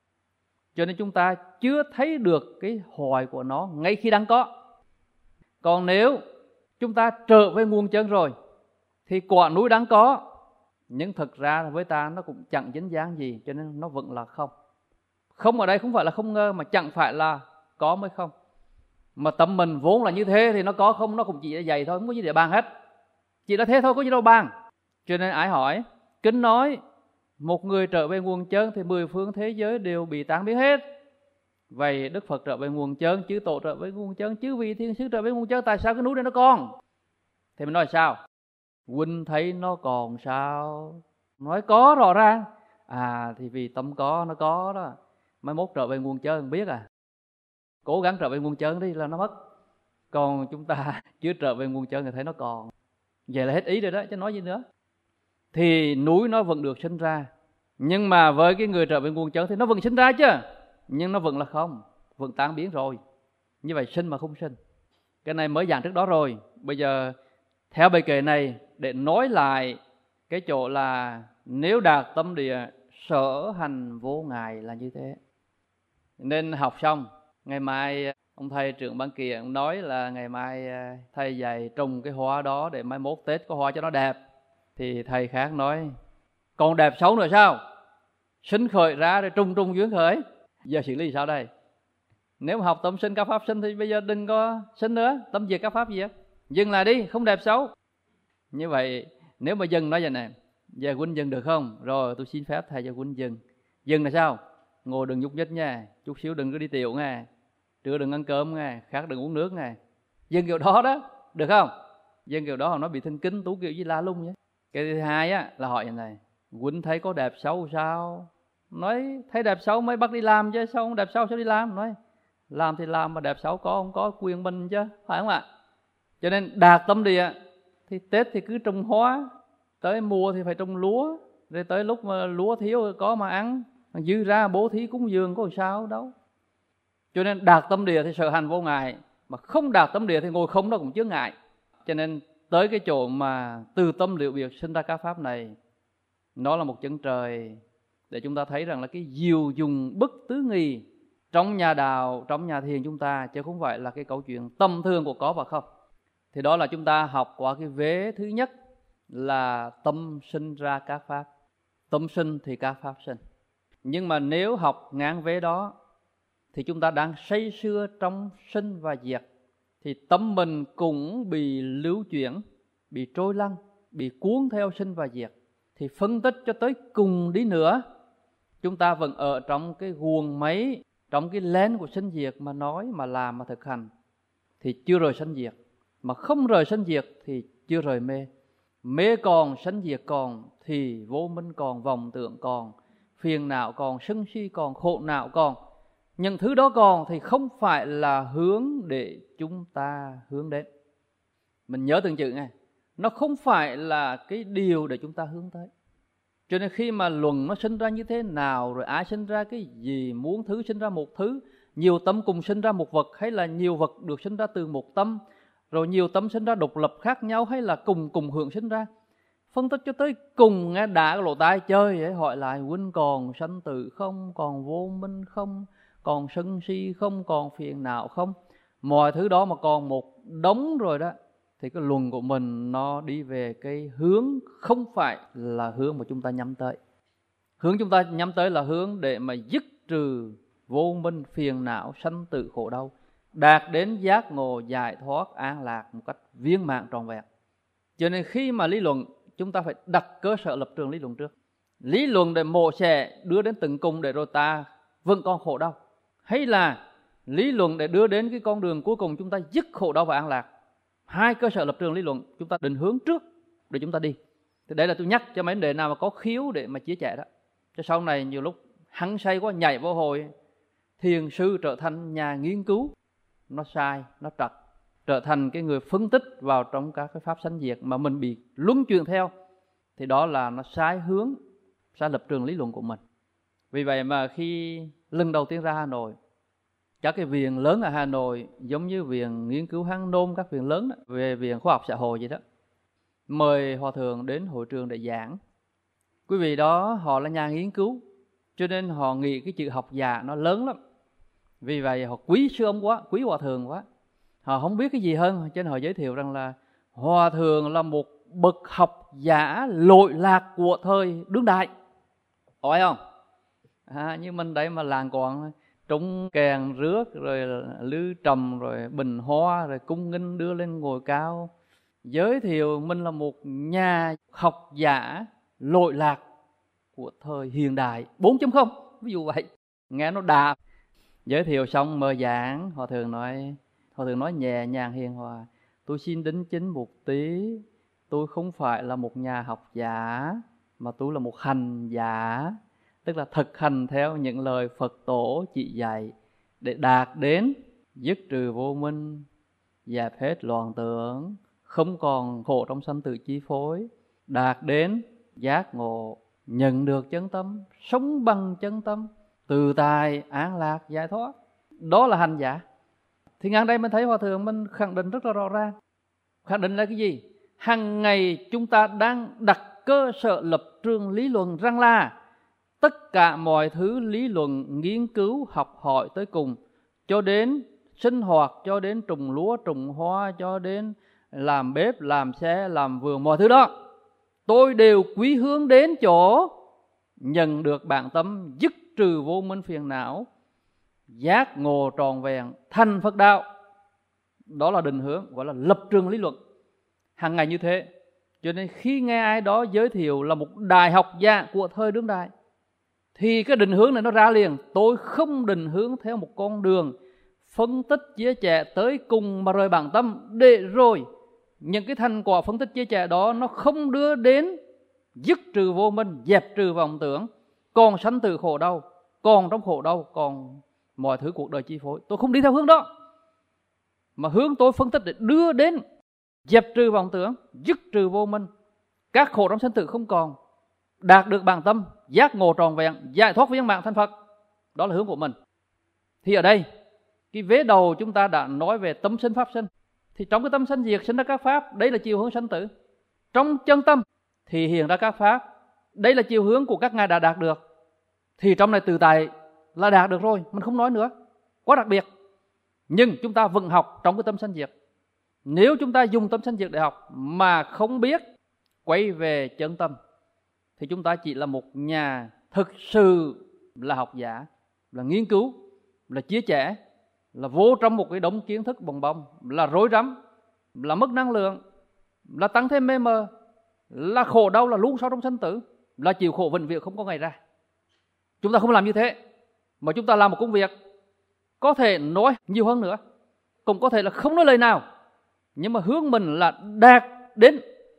Cho nên chúng ta chưa thấy được cái hoại của nó ngay khi đang có. Còn nếu chúng ta trở về nguồn chân rồi thì quả núi đang có, nhưng thực ra với ta nó cũng chẳng dính dáng gì, cho nên nó vẫn là không. Không ở đây không phải là không ngơ, mà chẳng phải là có mới không. Mà tâm mình vốn là như thế thì nó có không, nó cũng chỉ là vậy thôi, không có gì để bàn hết. Chỉ là thế thôi, có gì đâu bàn. Cho nên ai hỏi, Kinh nói một người trở về nguồn chân thì mười phương thế giới đều bị tan biến hết. Vậy Đức Phật trở về nguồn chân, chư tổ trở về nguồn chân, chư vị thiên sứ trở về nguồn chân, tại sao cái núi này nó còn? Thì mình nói sao? Huynh thấy nó còn sao? Nói có rõ ràng. À thì vì tâm có, nó có đó. Mai mốt trở về nguồn chân biết à. Cố gắng trở về nguồn chân đi là nó mất. Còn chúng ta chưa trở về nguồn chân thì thấy nó còn. Vậy là hết ý rồi đó, chứ nói gì nữa. Thì núi nó vẫn được sinh ra, nhưng mà với cái người trở về nguồn chân thì nó vẫn sinh ra chứ, nhưng nó vẫn là không, vẫn tan biến rồi. Như vậy sinh mà không sinh. Cái này mới giảng trước đó rồi. Bây giờ theo bài kệ này để nói lại cái chỗ là nếu đạt tâm địa sở hành vô ngại là như thế. Nên học xong, ngày mai ông thầy trưởng ban kỳ ông nói là ngày mai thầy dạy trồng cái hoa đó để mai mốt Tết có hoa cho nó đẹp. Thì thầy khác nói còn đẹp xấu nữa sao? Sinh khởi ra rồi trùng trùng duyên khởi. Giờ xử lý sao đây? Nếu mà học tâm sinh các pháp sinh thì bây giờ đừng có sinh nữa, tâm diệt các pháp diệt. Dừng lại đi, không đẹp xấu. Như vậy nếu mà dừng nói vậy này, giờ huynh dừng được không? Rồi tôi xin phép thầy cho huynh dừng. Dừng là sao? Ngồi đừng nhúc nhích nha, chút xíu đừng có đi tiểu nha, trưa đừng ăn cơm nha, khác đừng uống nước nha. Dừng kiểu đó đó, được không? Dừng kiểu đó họ nói bị thân kính tú kiểu gì la lung nhé. Cái thứ hai á là hỏi như này, huynh thấy có đẹp xấu sao? Nói thấy đẹp xấu mới bắt đi làm chứ, sao không đẹp xấu sao đi làm? Nói Làm thì làm mà đẹp xấu có không có quyền mình chứ, phải không ạ? Cho nên đạt tâm địa thì Tết thì cứ trồng hoa, tới mùa thì phải trồng lúa, rồi tới lúc mà lúa thiếu có mà ăn, dư ra bố thí cúng dường có sao đâu. Cho nên đạt tâm địa thì sở hành vô ngại, mà không đạt tâm địa thì ngồi không nó cũng chướng ngại. Cho nên tới cái chỗ mà từ tâm liệu biệt sinh ra các pháp này, nó là một chân trời để chúng ta thấy rằng là cái diệu dùng bất tứ nghi trong nhà đạo, trong nhà thiền chúng ta, chứ không phải là cái câu chuyện tầm thường của có và không. Thì đó là chúng ta học qua cái vế thứ nhất là tâm sinh ra các pháp. Tâm sinh thì các pháp sinh. Nhưng mà nếu học ngang vế đó thì chúng ta đang say sưa trong sinh và diệt, thì tâm mình cũng bị lưu chuyển, bị trôi lăn, bị cuốn theo sinh và diệt. Thì phân tích cho tới cùng đi nữa, chúng ta vẫn ở trong cái guồng máy, trong cái lén của sinh diệt mà nói, mà làm, mà thực hành, thì chưa rời sinh diệt. Mà không rời sinh diệt thì chưa rời mê. Mê còn, sinh diệt còn, thì vô minh còn, vọng tưởng còn, phiền não còn, sân si còn, khổ não còn. Những thứ đó còn thì không phải là hướng để chúng ta hướng đến. Mình nhớ từng chữ này, nó không phải là cái điều để chúng ta hướng tới. Cho nên khi mà luận nó sinh ra như thế nào, rồi ai sinh ra cái gì, muốn thứ sinh ra một thứ, nhiều tâm cùng sinh ra một vật, hay là nhiều vật được sinh ra từ một tâm, rồi nhiều tâm sinh ra độc lập khác nhau, hay là cùng cùng hưởng sinh ra, phân tích cho tới cùng nghe đã cái lỗ tai chơi vậy, hỏi lại huynh còn sanh tử không, còn vô minh không, còn sân si không, còn phiền não không, mọi thứ đó mà còn một đống rồi đó, thì cái luận của mình nó đi về cái hướng không phải là hướng mà chúng ta nhắm tới. Hướng chúng ta nhắm tới là hướng để mà dứt trừ vô minh, phiền não, sanh tử khổ đau, đạt đến giác ngộ, giải thoát, an lạc một cách viên mãn trọn vẹn. Cho nên khi mà lý luận, chúng ta phải đặt cơ sở lập trường lý luận trước. Lý luận để mổ xẻ đưa đến từng cùng để rồi ta vẫn còn khổ đau, hay là lý luận để đưa đến cái con đường cuối cùng chúng ta dứt khổ đau và an lạc. Hai cơ sở lập trường lý luận chúng ta định hướng trước để chúng ta đi. Thì đấy là tôi nhắc cho mấy vấn đề nào mà có khiếu để mà chia sẻ đó. Cho sau này nhiều lúc hăng say quá, nhảy vô hồi thiền sư trở thành nhà nghiên cứu, nó sai, nó trật, trở thành cái người phân tích vào trong các cái pháp sanh diệt mà mình bị luân chuyển theo, thì đó là nó sai hướng, sai lập trường lý luận của mình. Vì vậy mà khi lần đầu tiên ra Hà Nội, các cái viện lớn ở Hà Nội giống như viện nghiên cứu Hang Nôm, các viện lớn đó, về viện khoa học xã hội vậy đó, mời hòa thượng đến hội trường để giảng. Quý vị đó họ là nhà nghiên cứu, cho nên họ nghĩ cái chữ học giả nó lớn lắm. Vì vậy họ quý sư ông quá, quý hòa thượng quá. Họ không biết cái gì hơn, cho nên họ giới thiệu rằng là hòa thượng là một bậc học giả lội lạc của thời đương đại. Hỏi không? À, như mình đấy mà làng còn trúng kèn rước, rồi lư trầm, rồi bình hoa, rồi cung nghinh đưa lên ngồi cao, giới thiệu mình là một nhà học giả lội lạc của thời hiện đại bốn chấm không, ví dụ vậy, nghe nó đà. Giới thiệu xong mời giảng, họ thường nói họ thường nói nhẹ nhàng hiền hòa: tôi xin đính chính một tí, tôi không phải là một nhà học giả, mà tôi là một hành giả, tức là thực hành theo những lời Phật tổ chỉ dạy để đạt đến dứt trừ vô minh, dẹp hết loạn tưởng, không còn khổ trong sanh tử chi phối, đạt đến giác ngộ, nhận được chân tâm, sống bằng chân tâm, tự tại, an lạc, giải thoát. Đó là hành giả. Thì ngang đây mình thấy hòa thượng mình khẳng định rất là rõ ràng. Khẳng định là cái gì? Hằng ngày chúng ta đang đặt cơ sở lập trường lý luận rằng là tất cả mọi thứ lý luận, nghiên cứu, học hỏi tới cùng, cho đến sinh hoạt, cho đến trồng lúa, trồng hoa, cho đến làm bếp, làm xe, làm vườn, mọi thứ đó tôi đều quý hướng đến chỗ nhận được bản tâm, dứt trừ vô minh phiền não, giác ngộ tròn vẹn, thành Phật đạo. Đó là định hướng, gọi là lập trường lý luận. Hàng ngày như thế. Cho nên khi nghe ai đó giới thiệu là một đại học giả của thời đương đại, thì cái định hướng này nó ra liền. Tôi không định hướng theo một con đường phân tích chia sẻ tới cùng mà rời bản tâm, để rồi những cái thành quả phân tích chia sẻ đó nó không đưa đến dứt trừ vô minh, dẹp trừ vọng tưởng, còn sanh tử khổ đau, còn trong khổ đau, còn mọi thứ cuộc đời chi phối. Tôi không đi theo hướng đó, mà hướng tôi phân tích để đưa đến dẹp trừ vọng tưởng, dứt trừ vô minh, các khổ trong sinh tử không còn, đạt được bản tâm, giác ngộ trọn vẹn, giải thoát viên mãn thành Phật. Đó là hướng của mình. Thì ở đây, cái vế đầu chúng ta đã nói về tâm sinh pháp sinh. Thì trong cái tâm sinh diệt sinh ra các pháp, đấy là chiều hướng sanh tử. Trong chân tâm thì hiện ra các pháp, đây là chiều hướng của các ngài đã đạt được. Thì trong này tự tại là đạt được rồi, mình không nói nữa, quá đặc biệt. Nhưng chúng ta vẫn học trong cái tâm sanh diệt. Nếu chúng ta dùng tâm sanh diệt để học mà không biết quay về chân tâm, thì chúng ta chỉ là một nhà thực sự là học giả, là nghiên cứu, là chia sẻ, là vô trong một cái đống kiến thức bồng bông, là rối rắm, là mất năng lượng, là tăng thêm mê mờ, là khổ đau, là luôn sau trong sanh tử, là chịu khổ vĩnh viễn không có ngày ra. Chúng ta không làm như thế, mà chúng ta làm một công việc có thể nói nhiều hơn nữa, cũng có thể là không nói lời nào, nhưng mà hướng mình là đạt đến,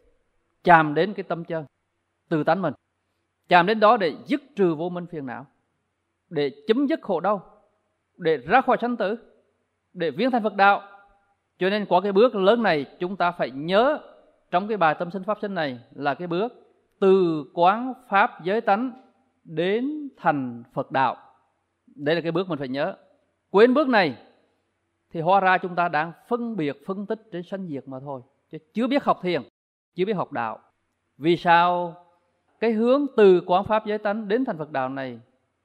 chạm đến cái tâm chân từ tánh mình, chạm đến đó để dứt trừ vô minh phiền não, để chấm dứt khổ đau, để ra khỏi sanh tử, để viếng thành Phật đạo. Cho nên qua cái bước lớn này, chúng ta phải nhớ trong cái bài tâm sinh pháp sinh này là cái bước từ quán pháp giới tánh đến thành Phật đạo. Đây là cái bước mình phải nhớ. Quên bước này thì hóa ra chúng ta đang phân biệt, phân tích trên sanh diệt mà thôi, chứ chưa biết học thiền, chưa biết học đạo. Vì sao cái hướng từ quán pháp giới tánh đến thành Phật đạo này,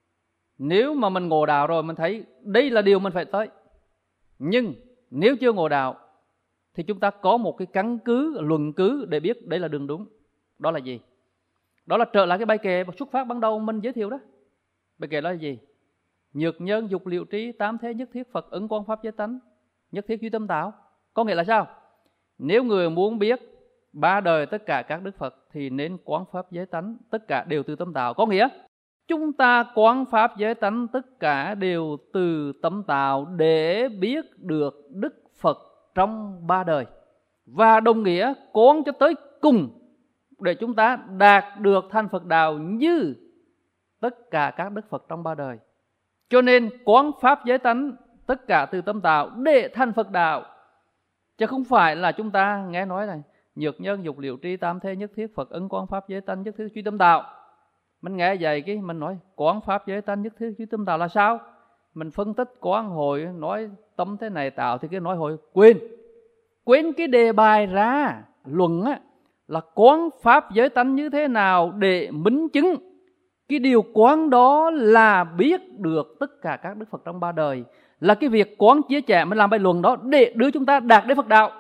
nếu mà mình ngộ đạo rồi mình thấy đây là điều mình phải tới. Nhưng nếu chưa ngộ đạo thì chúng ta có một cái căn cứ, luận cứ để biết đây là đường đúng. Đó là gì? Đó là trở lại cái bài kệ xuất phát ban đầu mình giới thiệu đó. Bài kệ đó là gì? Nhược nhân dục liệu trí tám thế nhất thiết Phật ứng quang pháp giới tánh nhất thiết duy tâm tạo. Có nghĩa là sao? Nếu người muốn biết ba đời tất cả các đức Phật thì nên quán pháp giới tánh tất cả đều từ tâm tạo. Có nghĩa chúng ta quán pháp giới tánh tất cả đều từ tâm tạo để biết được đức Phật trong ba đời, và đồng nghĩa quán cho tới cùng để chúng ta đạt được thành Phật đạo như tất cả các đức Phật trong ba đời. Cho nên quán pháp giới tánh tất cả từ tâm tạo để thành Phật đạo, chứ không phải là chúng ta nghe nói này nhược nhân dục liệu tri tam thế nhất thiết Phật ứng quán pháp giới tánh nhất thiết duy tâm tạo. Mình nghe vậy cái mình nói quán pháp giới tánh nhất thiết duy tâm tạo là sao? Mình phân tích quán hội nói tâm thế này tạo thì cái nói hội quên. Quên cái đề bài ra luận á, là quán pháp giới tánh như thế nào để minh chứng cái điều quán đó là biết được tất cả các đức Phật trong ba đời. Là cái việc quán chia sẻ mới làm bài luận đó để đưa chúng ta đạt đến Phật đạo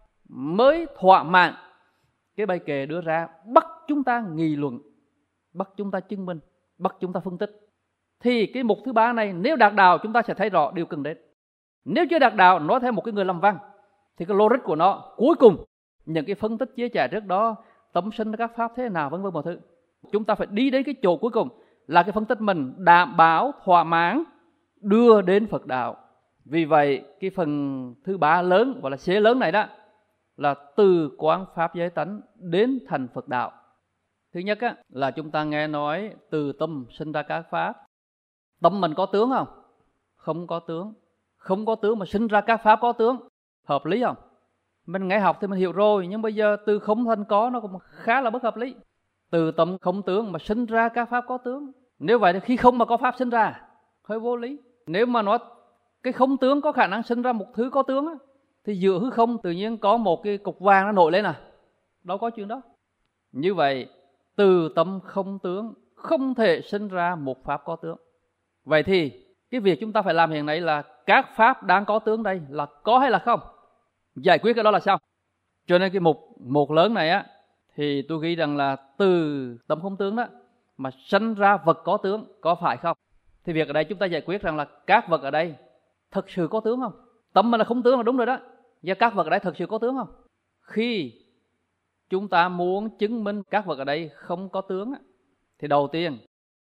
mới thỏa mãn. Cái bài kệ đưa ra bắt chúng ta nghị luận, bắt chúng ta chứng minh, bắt chúng ta phân tích. Thì cái mục thứ ba này nếu đạt đạo chúng ta sẽ thấy rõ điều cần đến. Nếu chưa đạt đạo nói theo một cái người làm văn thì cái logic của nó cuối cùng những cái phân tích chia sẻ trước đó tâm sinh các pháp thế nào vân vân mọi thứ, chúng ta phải đi đến cái chỗ cuối cùng là cái phân tích mình đảm bảo thỏa mãn đưa đến Phật đạo. Vì vậy cái phần thứ ba lớn gọi là C lớn này đó là từ quán pháp giới tánh đến thành Phật đạo. Thứ nhất á, là chúng ta nghe nói từ tâm sinh ra các pháp. Tâm mình có tướng không? Không có tướng. Không có tướng mà sinh ra các pháp có tướng, hợp lý không? Mình nghe học thì mình hiểu rồi, nhưng bây giờ từ không thành có nó cũng khá là bất hợp lý. Từ tâm không tướng mà sinh ra các pháp có tướng, nếu vậy thì khi không mà có pháp sinh ra hơi vô lý. Nếu mà nói cái không tướng có khả năng sinh ra một thứ có tướng á, thì giữa hư không tự nhiên có một cái cục vàng nó nổi lên à? Đâu có chuyện đó. Như vậy từ tâm không tướng không thể sinh ra một pháp có tướng. Vậy thì cái việc chúng ta phải làm hiện nay là các pháp đang có tướng đây là có hay là không? Giải quyết cái đó là sao? Cho nên cái mục một lớn này á thì tôi nghĩ rằng là từ tâm không tướng đó mà sinh ra vật có tướng, có phải không? Thì việc ở đây chúng ta giải quyết rằng là các vật ở đây thực sự có tướng không? Tâm mà là không tướng là đúng rồi đó. Và các vật ở đây thực sự có tướng không? Khi chúng ta muốn chứng minh các vật ở đây không có tướng thì đầu tiên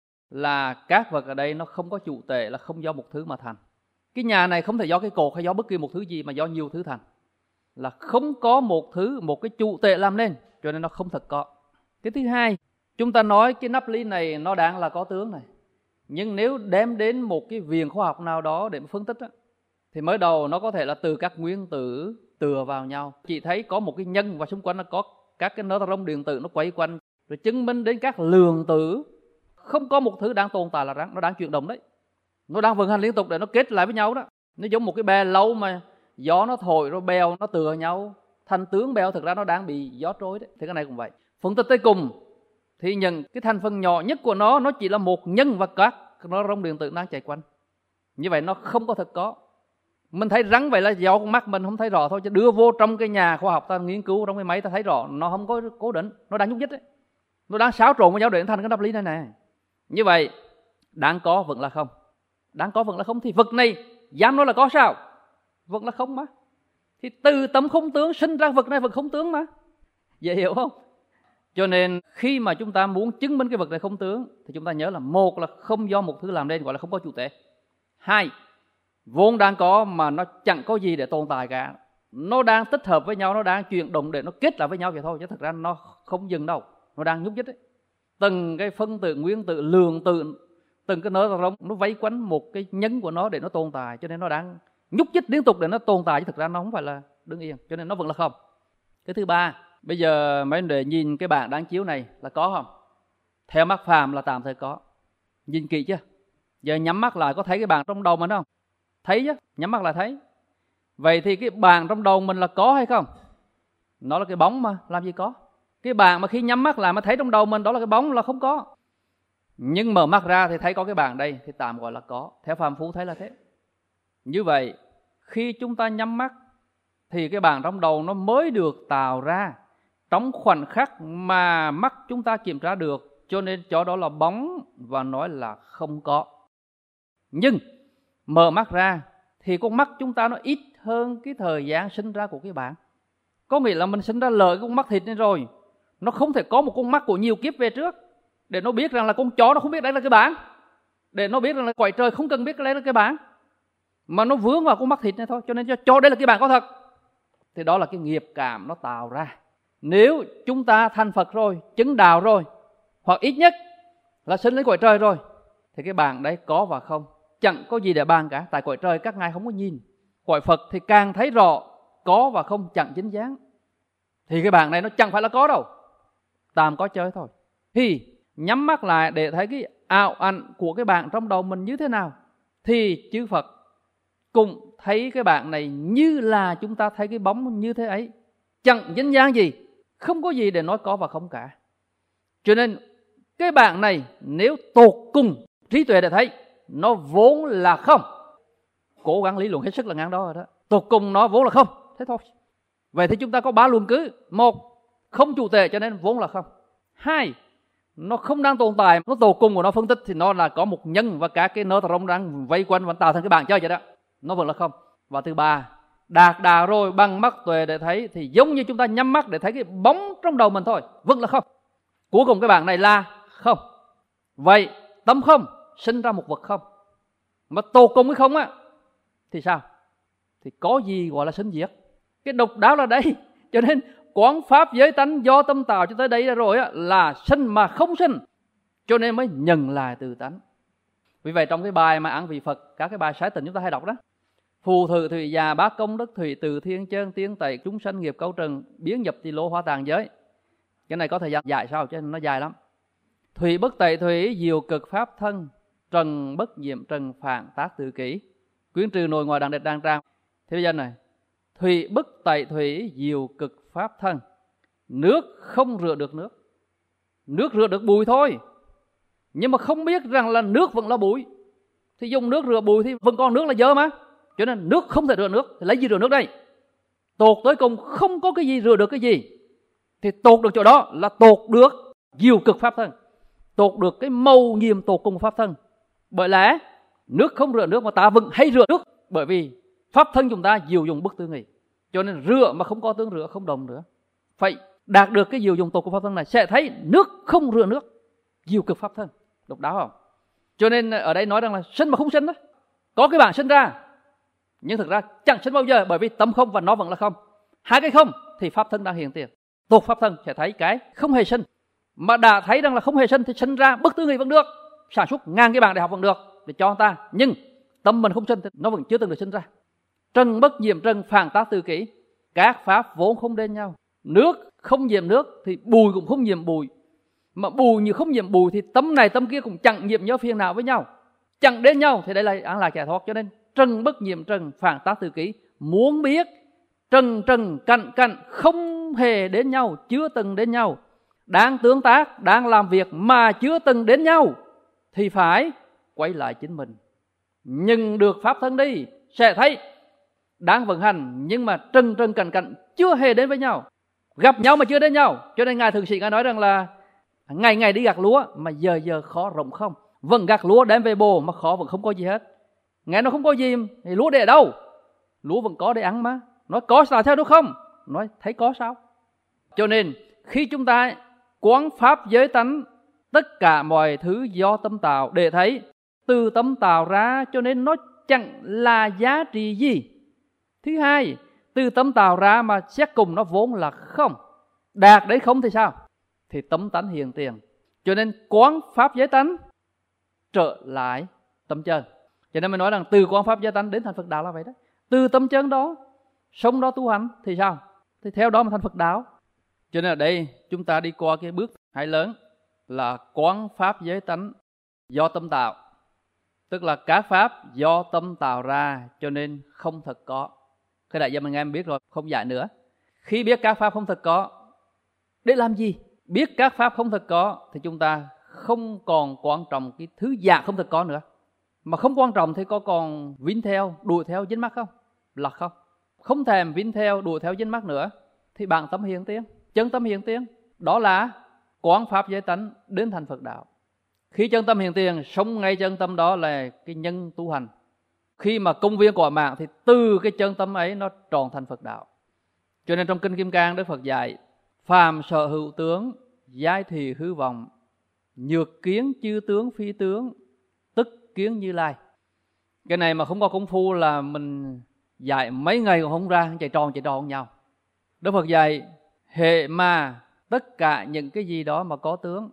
là các vật ở đây nó không có chủ thể, là không do một thứ mà thành. Cái nhà này không thể do cái cột hay do bất kỳ một thứ gì mà do nhiều thứ thành. Là không có một thứ, một cái chủ thể làm nên, cho nên nó không thật có. Cái thứ hai, chúng ta nói cái nắp ly này nó đang là có tướng này. Nhưng nếu đem đến một cái viện khoa học nào đó để phân tích á, thì mới đầu nó có thể là từ các nguyên tử tựa vào nhau. Chỉ thấy có một cái nhân và xung quanh nó có các cái neutron điện tử nó quay quanh, rồi chứng minh đến các lượng tử không có một thứ đang tồn tại là nó đang chuyển động đấy. Nó đang vận hành liên tục để nó kết lại với nhau đó. Nó giống một cái bè lâu mà gió nó thổi rồi bèo nó tựa nhau thành tướng bèo, thực ra nó đang bị gió trôi đấy. Thì cái này cũng vậy. Phân tích tới cùng thì những cái thành phần nhỏ nhất của nó nó chỉ là một nhân và các nó rong điện tử đang chạy quanh. Như vậy nó không có thật có. Mình thấy rắn vậy là do con mắt mình không thấy rõ thôi, chứ đưa vô trong cái nhà khoa học ta nghiên cứu trong cái máy ta thấy rõ nó không có cố định, nó đang nhúc nhích đấy. Nó đang xáo trộn với nhau để thành cái đáp lý này nè. Như vậy đáng có vẫn là không. Đáng có vẫn là không thì vật này dám nói là có sao? Vật là không mà. Thì từ tấm không tướng sinh ra vật này vật không tướng mà. Dễ hiểu không? Cho nên khi mà chúng ta muốn chứng minh cái vật này không tướng thì chúng ta nhớ là một là không do một thứ làm nên, gọi là không có chủ thể. Hai, vốn đang có mà nó chẳng có gì để tồn tại cả. Nó đang tích hợp với nhau, nó đang chuyển động để nó kết lại với nhau vậy thôi, chứ thật ra nó không dừng đâu. Nó đang nhúc nhích đấy. Từng cái phân tử, nguyên tử, lượng tử, từng cái neutron nó vây quanh một cái nhấn của nó để nó tồn tại, cho nên nó đang nhúc nhích liên tục để nó tồn tại, chứ thực ra nó không phải là đứng yên, cho nên nó vẫn là không. Cái thứ ba, bây giờ mấy người nhìn cái bảng đáng chiếu này là có không? Theo mắt phàm là tạm thời có. Nhìn kỹ chưa? Giờ nhắm mắt lại có thấy cái bảng trong đầu mình không? Thấy chứ, nhắm mắt lại thấy. Vậy thì cái bảng trong đầu mình là có hay không? Nó là cái bóng mà, làm gì có. Cái bảng mà khi nhắm mắt lại mà thấy trong đầu mình đó là cái bóng là không có. Nhưng mở mắt ra thì thấy có cái bảng đây thì tạm gọi là có. Theo phàm phu thấy là thế. Như vậy khi chúng ta nhắm mắt thì cái bảng trong đầu nó mới được tạo ra trong khoảnh khắc mà mắt chúng ta kiểm tra được, cho nên cho đó là bóng và nói là không có. Nhưng mở mắt ra thì con mắt chúng ta nó ít hơn cái thời gian sinh ra của cái bảng. Có nghĩa là mình sinh ra lợi con mắt thịt này rồi, nó không thể có một con mắt của nhiều kiếp về trước để nó biết rằng là con chó nó không biết đấy là cái bảng, để nó biết rằng là quậy trời không cần biết cái đấy là cái bảng, mà nó vướng vào con mắt thịt này thôi, cho nên cho, cho đây là cái bảng có thật. Thì đó là cái nghiệp cảm nó tạo ra. Nếu chúng ta thành Phật rồi, chứng đạo rồi, hoặc ít nhất là sinh lên cõi trời rồi, thì cái bảng đấy có và không, chẳng có gì để bàn cả. Tại cõi trời các ngài không có nhìn, cõi Phật thì càng thấy rõ có và không chẳng chính dáng. Thì cái bảng này nó chẳng phải là có đâu, tạm có chơi thôi. Thì nhắm mắt lại để thấy cái ảo ảnh của cái bảng trong đầu mình như thế nào, thì chư Phật cũng thấy cái bảng này như là chúng ta thấy cái bóng như thế ấy, chẳng dính dáng gì, không có gì để nói có và không cả. Cho nên cái bảng này nếu tột cùng trí tuệ để thấy, nó vốn là không. Cố gắng lý luận hết sức là ngang đó rồi đó. Tột cùng nó vốn là không, thế thôi. Vậy thì chúng ta có ba luận cứ. Một, không chủ thể cho nên vốn là không. Hai, nó không đang tồn tại, nó tột cùng của nó phân tích thì nó là có một nhân và các cái neutron đang vây quanh và tạo thành cái bảng chơi vậy đó, nó vẫn là không. Và thứ ba, đạt đạo rồi bằng mắt tuệ để thấy thì giống như chúng ta nhắm mắt để thấy cái bóng trong đầu mình thôi, vẫn là không. Cuối cùng cái bảng này là không. Vậy tâm không sinh ra một vật không, mà tột cùng với không á thì sao? Thì có gì gọi là sinh diệt? Cái độc đáo là đây. Cho nên quán pháp giới tánh do tâm tạo cho tới đây rồi á, là sinh mà không sinh, cho nên mới nhận lại từ tánh. Vì vậy trong cái bài mà ăn vị Phật, các cái bài sái tình chúng ta hay đọc đó, phù thử thủy già bác công đức thủy từ thiên chân tiên tẩy chúng sanh nghiệp câu trần biến nhập tỳ lô hóa tàng giới. Cái này có thời gian dài sao, chứ nó dài lắm. Thủy bất tẩy thủy diệu cực pháp thân, trần bất diệm trần phạn tác tự kỷ, quyến trừ nội ngoài đàng đệt đàng trang. Thế bây giờ này, thủy bất tẩy thủy diệu cực pháp thân, nước không rửa được nước. Nước rửa được bụi thôi, nhưng mà không biết rằng là nước vẫn là bụi, thì dùng nước rửa bụi thì vẫn còn nước là dơ mà. Cho nên nước không thể rửa nước, thì lấy gì rửa nước đây? Tột tới cùng không có cái gì rửa được cái gì, thì tột được chỗ đó là tột được diệu cực pháp thân, tột được cái mầu nhiệm tột cùng pháp thân. Bởi lẽ nước không rửa nước mà ta vẫn hay rửa nước, bởi vì pháp thân chúng ta diệu dùng bất tư nghỉ, cho nên rửa mà không có tướng rửa không đồng nữa. Phải đạt được cái diệu dùng tột của pháp thân này sẽ thấy nước không rửa nước, diệu cực pháp thân. Độc đáo không? Cho nên ở đây nói rằng là sinh mà không sinh đó. Có cái bảng sinh ra, nhưng thực ra chẳng sinh bao giờ, bởi vì tâm không và nó vẫn là không. Hai cái không thì pháp thân đang hiện tiền. Tột pháp thân sẽ thấy cái không hề sinh. Mà đã thấy rằng là không hề sinh thì sinh ra bất tư nghỉ vẫn được, sản xuất ngàn cái bằng đại học vẫn được để cho người ta, nhưng tâm mình không sinh thì nó vẫn chưa từng được sinh ra. Trần bất nhiễm trần, phản tác từ kỷ. Các pháp vốn không đến nhau. Nước không nhiễm nước thì bùi cũng không nhiễm bùi. Mà bùi như không nhiễm bùi thì tâm này tâm kia cũng chẳng nhiễm nhớ phiền nào với nhau, chẳng đến nhau, thì đây là an lạc giải thoát. Cho nên trần bất nhiễm trần, phản tác từ kỷ. Muốn biết trần trần cận cận không hề đến nhau, chưa từng đến nhau, đang tương tác, đang làm việc mà chưa từng đến nhau, thì phải quay lại chính mình, nhưng được pháp thân đi sẽ thấy đang vận hành, nhưng mà trần trần cận cận chưa hề đến với nhau, gặp nhau mà chưa đến nhau. Cho nên ngài thượng sĩ ngài nói rằng là ngày ngày đi gặt lúa mà giờ giờ khó rộng không, vẫn gặt lúa đem về bồ mà khó vẫn không có gì hết. Nghe nó không có gì thì lúa để ở đâu? Lúa vẫn có để ăn mà. Nói có sao theo đúng không? Nói thấy có sao? Cho nên khi chúng ta quán pháp giới tánh, tất cả mọi thứ do tâm tạo, để thấy từ tâm tạo ra, cho nên nó chẳng là giá trị gì. Thứ hai, từ tâm tạo ra mà xét cùng nó vốn là không. Đạt đấy không thì sao? Thì tâm tánh hiện tiền. Cho nên quán pháp giới tánh trở lại tâm chân. Cho nên mới nói rằng từ quán pháp giới tánh đến thành Phật đạo là vậy đó. Từ tâm chân đó, sống đó tu hành thì sao? Thì theo đó mà thành Phật đạo. Cho nên ở đây chúng ta đi qua cái bước hai lớn là quán pháp giới tánh do tâm tạo. Tức là các pháp do tâm tạo ra, cho nên không thật có. Cái đại gia mình em biết rồi, không dạy nữa. Khi biết các pháp không thật có, để làm gì? Biết các pháp không thật có thì chúng ta không còn quan trọng cái thứ giả không thật có nữa. Mà không quan trọng thì có còn vính theo, đuổi theo dính mắc không? Là không. Không thèm vính theo, đuổi theo dính mắc nữa thì bản tâm hiện tiền, chân tâm hiện tiền. Đó là quán pháp giới tánh đến thành Phật đạo. Khi chân tâm hiện tiền, sống ngay chân tâm đó là cái nhân tu hành. Khi mà công viên quả mạng thì từ cái chân tâm ấy nó tròn thành Phật đạo. Cho nên trong Kinh Kim Cang Đức Phật dạy: phàm sở hữu tướng, giai thì hư vọng, nhược kiến chư tướng phi tướng, tức kiến Như Lai. Cái này mà không có công phu là mình dạy mấy ngày còn không ra, chạy tròn chạy tròn nhau. Đức Phật dạy hệ mà tất cả những cái gì đó mà có tướng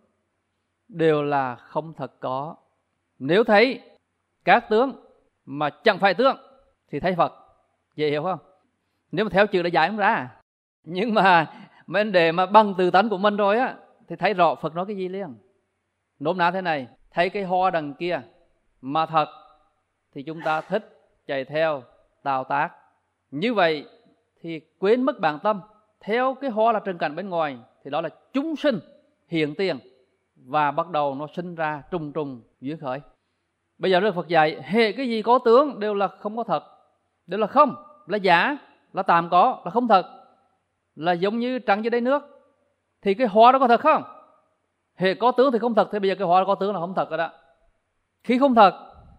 đều là không thật có. Nếu thấy các tướng mà chẳng phải tướng thì thấy Phật. Dễ hiểu không? Nếu mà theo chữ đã giải không ra. Nhưng mà mình để mà bằng từ tánh của mình rồi á thì thấy rõ Phật nói cái gì liền. Nôm na thế này, thấy cái hoa đằng kia mà thật thì chúng ta thích chạy theo tạo tác. Như vậy thì quên mất bản tâm. Theo cái hoa là trần cảnh bên ngoài thì đó là chúng sinh hiện tiền, và bắt đầu nó sinh ra trùng trùng duyên khởi. Bây giờ Đức Phật dạy hệ cái gì có tướng đều là không có thật, đều là không, là giả, là tạm có, là không thật. Là giống như trăng dưới đáy nước. Thì cái hoa đó có thật không? Hệ có tướng thì không thật. Thì bây giờ cái hoa đó có tướng là không thật rồi đó. Khi không thật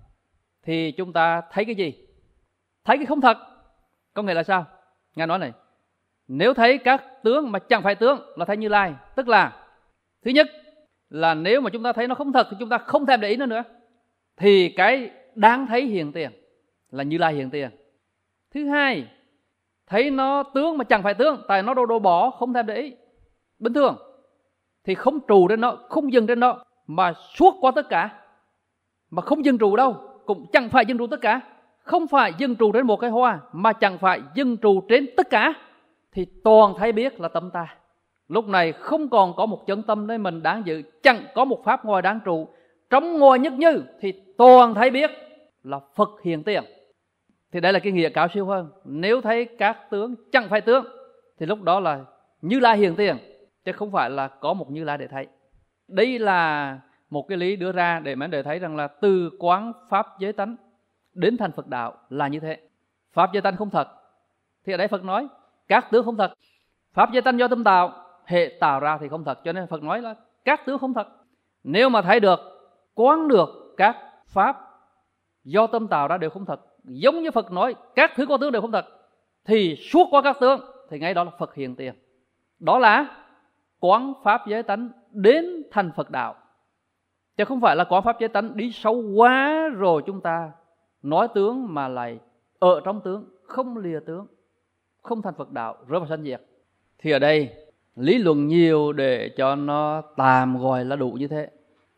thì chúng ta thấy cái gì? Thấy cái không thật. Có nghĩa là sao? Ngài nói này, nếu thấy các tướng mà chẳng phải tướng là thấy Như Lai. Tức là thứ nhất là nếu mà chúng ta thấy nó không thật thì chúng ta không thèm để ý nó nữa, thì cái đáng thấy hiện tiền là Như Lai hiện tiền. Thứ hai, thấy nó tướng mà chẳng phải tướng, tại nó đồ đồ bỏ, không thèm để ý, bình thường, thì không trụ trên nó, không dừng trên nó, mà suốt qua tất cả. Mà không dừng trụ đâu, cũng chẳng phải dừng trụ tất cả. Không phải dừng trụ trên một cái hoa, mà chẳng phải dừng trụ trên tất cả, thì toàn thấy biết là tâm ta. Lúc này không còn có một chân tâm nơi mình đáng giữ, chẳng có một pháp ngoài đáng trụ. Trong ngồi nhất như thì toàn thấy biết là Phật hiện tiền. Thì đây là cái nghĩa cao siêu hơn. Nếu thấy các tướng chẳng phải tướng thì lúc đó là Như Lai hiện tiền, chứ không phải là có một Như Lai để thấy. Đây là một cái lý đưa ra để mình để thấy rằng là từ quán pháp giới tánh đến thành Phật đạo là như thế. Pháp giới tánh không thật thì ở đây Phật nói các tướng không thật. Pháp giới tánh do tâm tạo, hệ tạo ra thì không thật. Cho nên Phật nói là các tướng không thật. Nếu mà thấy được, quán được các pháp do tâm tạo ra đều không thật, giống như Phật nói các thứ có tướng đều không thật, thì suốt qua các tướng thì ngay đó là Phật hiện tiền. Đó là quán pháp giới tánh đến thành Phật đạo, chứ không phải là quán pháp giới tánh đi sâu quá rồi chúng ta nói tướng mà lại ở trong tướng, không lìa tướng, không thành Phật đạo, rơi vào sanh diệt. Thì ở đây lý luận nhiều để cho nó tạm gọi là đủ như thế.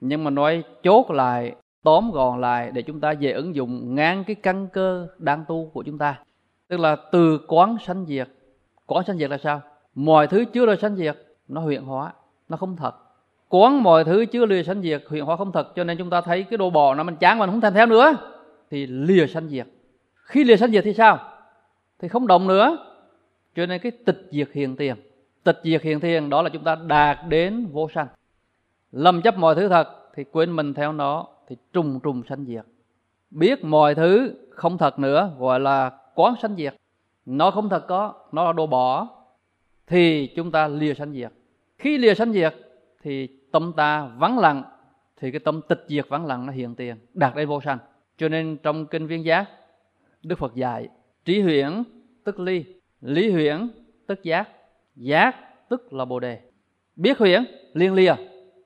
Nhưng mà nói chốt lại, tóm gọn lại để chúng ta dễ ứng dụng ngang cái căn cơ đang tu của chúng ta. Tức là từ quán sanh diệt. Quán sanh diệt là sao? Mọi thứ chưa được sanh diệt, nó huyễn hóa, nó không thật. Quán mọi thứ chưa lìa sanh diệt, huyễn hóa không thật. Cho nên chúng ta thấy cái đồ bò nó mình chán mình không thèm theo nữa, thì lìa sanh diệt. Khi lìa sanh diệt thì sao? Thì không động nữa. Cho nên cái tịch diệt hiện tiền. Tịch diệt hiện tiền đó là chúng ta đạt đến vô sanh. Lầm chấp mọi thứ thật thì quên mình theo nó, thì trùng trùng sanh diệt. Biết mọi thứ không thật nữa gọi là quán sanh diệt. Nó không thật có, nó là đồ bỏ, thì chúng ta lìa sanh diệt. Khi lìa sanh diệt thì tâm ta vắng lặng, thì cái tâm tịch diệt vắng lặng nó hiện tiền, đạt đến vô sanh. Cho nên trong kinh Viên Giác, Đức Phật dạy trí huyễn tức ly, lý huyễn tức giác, giác tức là Bồ Đề. Biết huyễn liền lìa.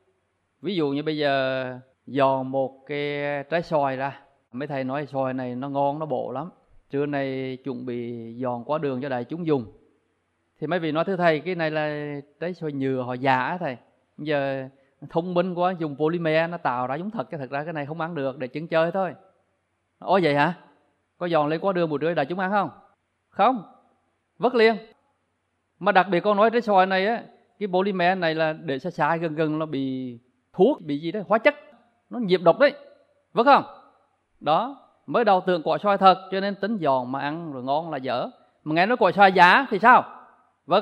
Ví dụ như bây giờ dò một cái trái xoài ra, mấy thầy nói xoài này nó ngon, nó bổ lắm, trưa nay chuẩn bị giòn qua đường cho đại chúng dùng. Thì mấy vị nói thưa thầy, cái này là trái xoài nhựa họ giả thầy, giờ thông minh quá dùng polymer nó tạo ra giống thật, chứ thật ra cái này không ăn được, để chứng chơi thôi. Ồ vậy hả? Có giòn lên qua đường buổi trưa đại chúng ăn không? Không, vất liền. Mà đặc biệt con nói trái xoài này á, cái polymer này là để xa xa gần gần nó bị thuốc, bị gì đấy, hóa chất, nó nhiễm độc đấy, vất không? Đó, mới đầu tưởng quả xoài thật cho nên tính giòn mà ăn rồi ngon là dở. Mà nghe nói quả xoài giả thì sao? Vâng,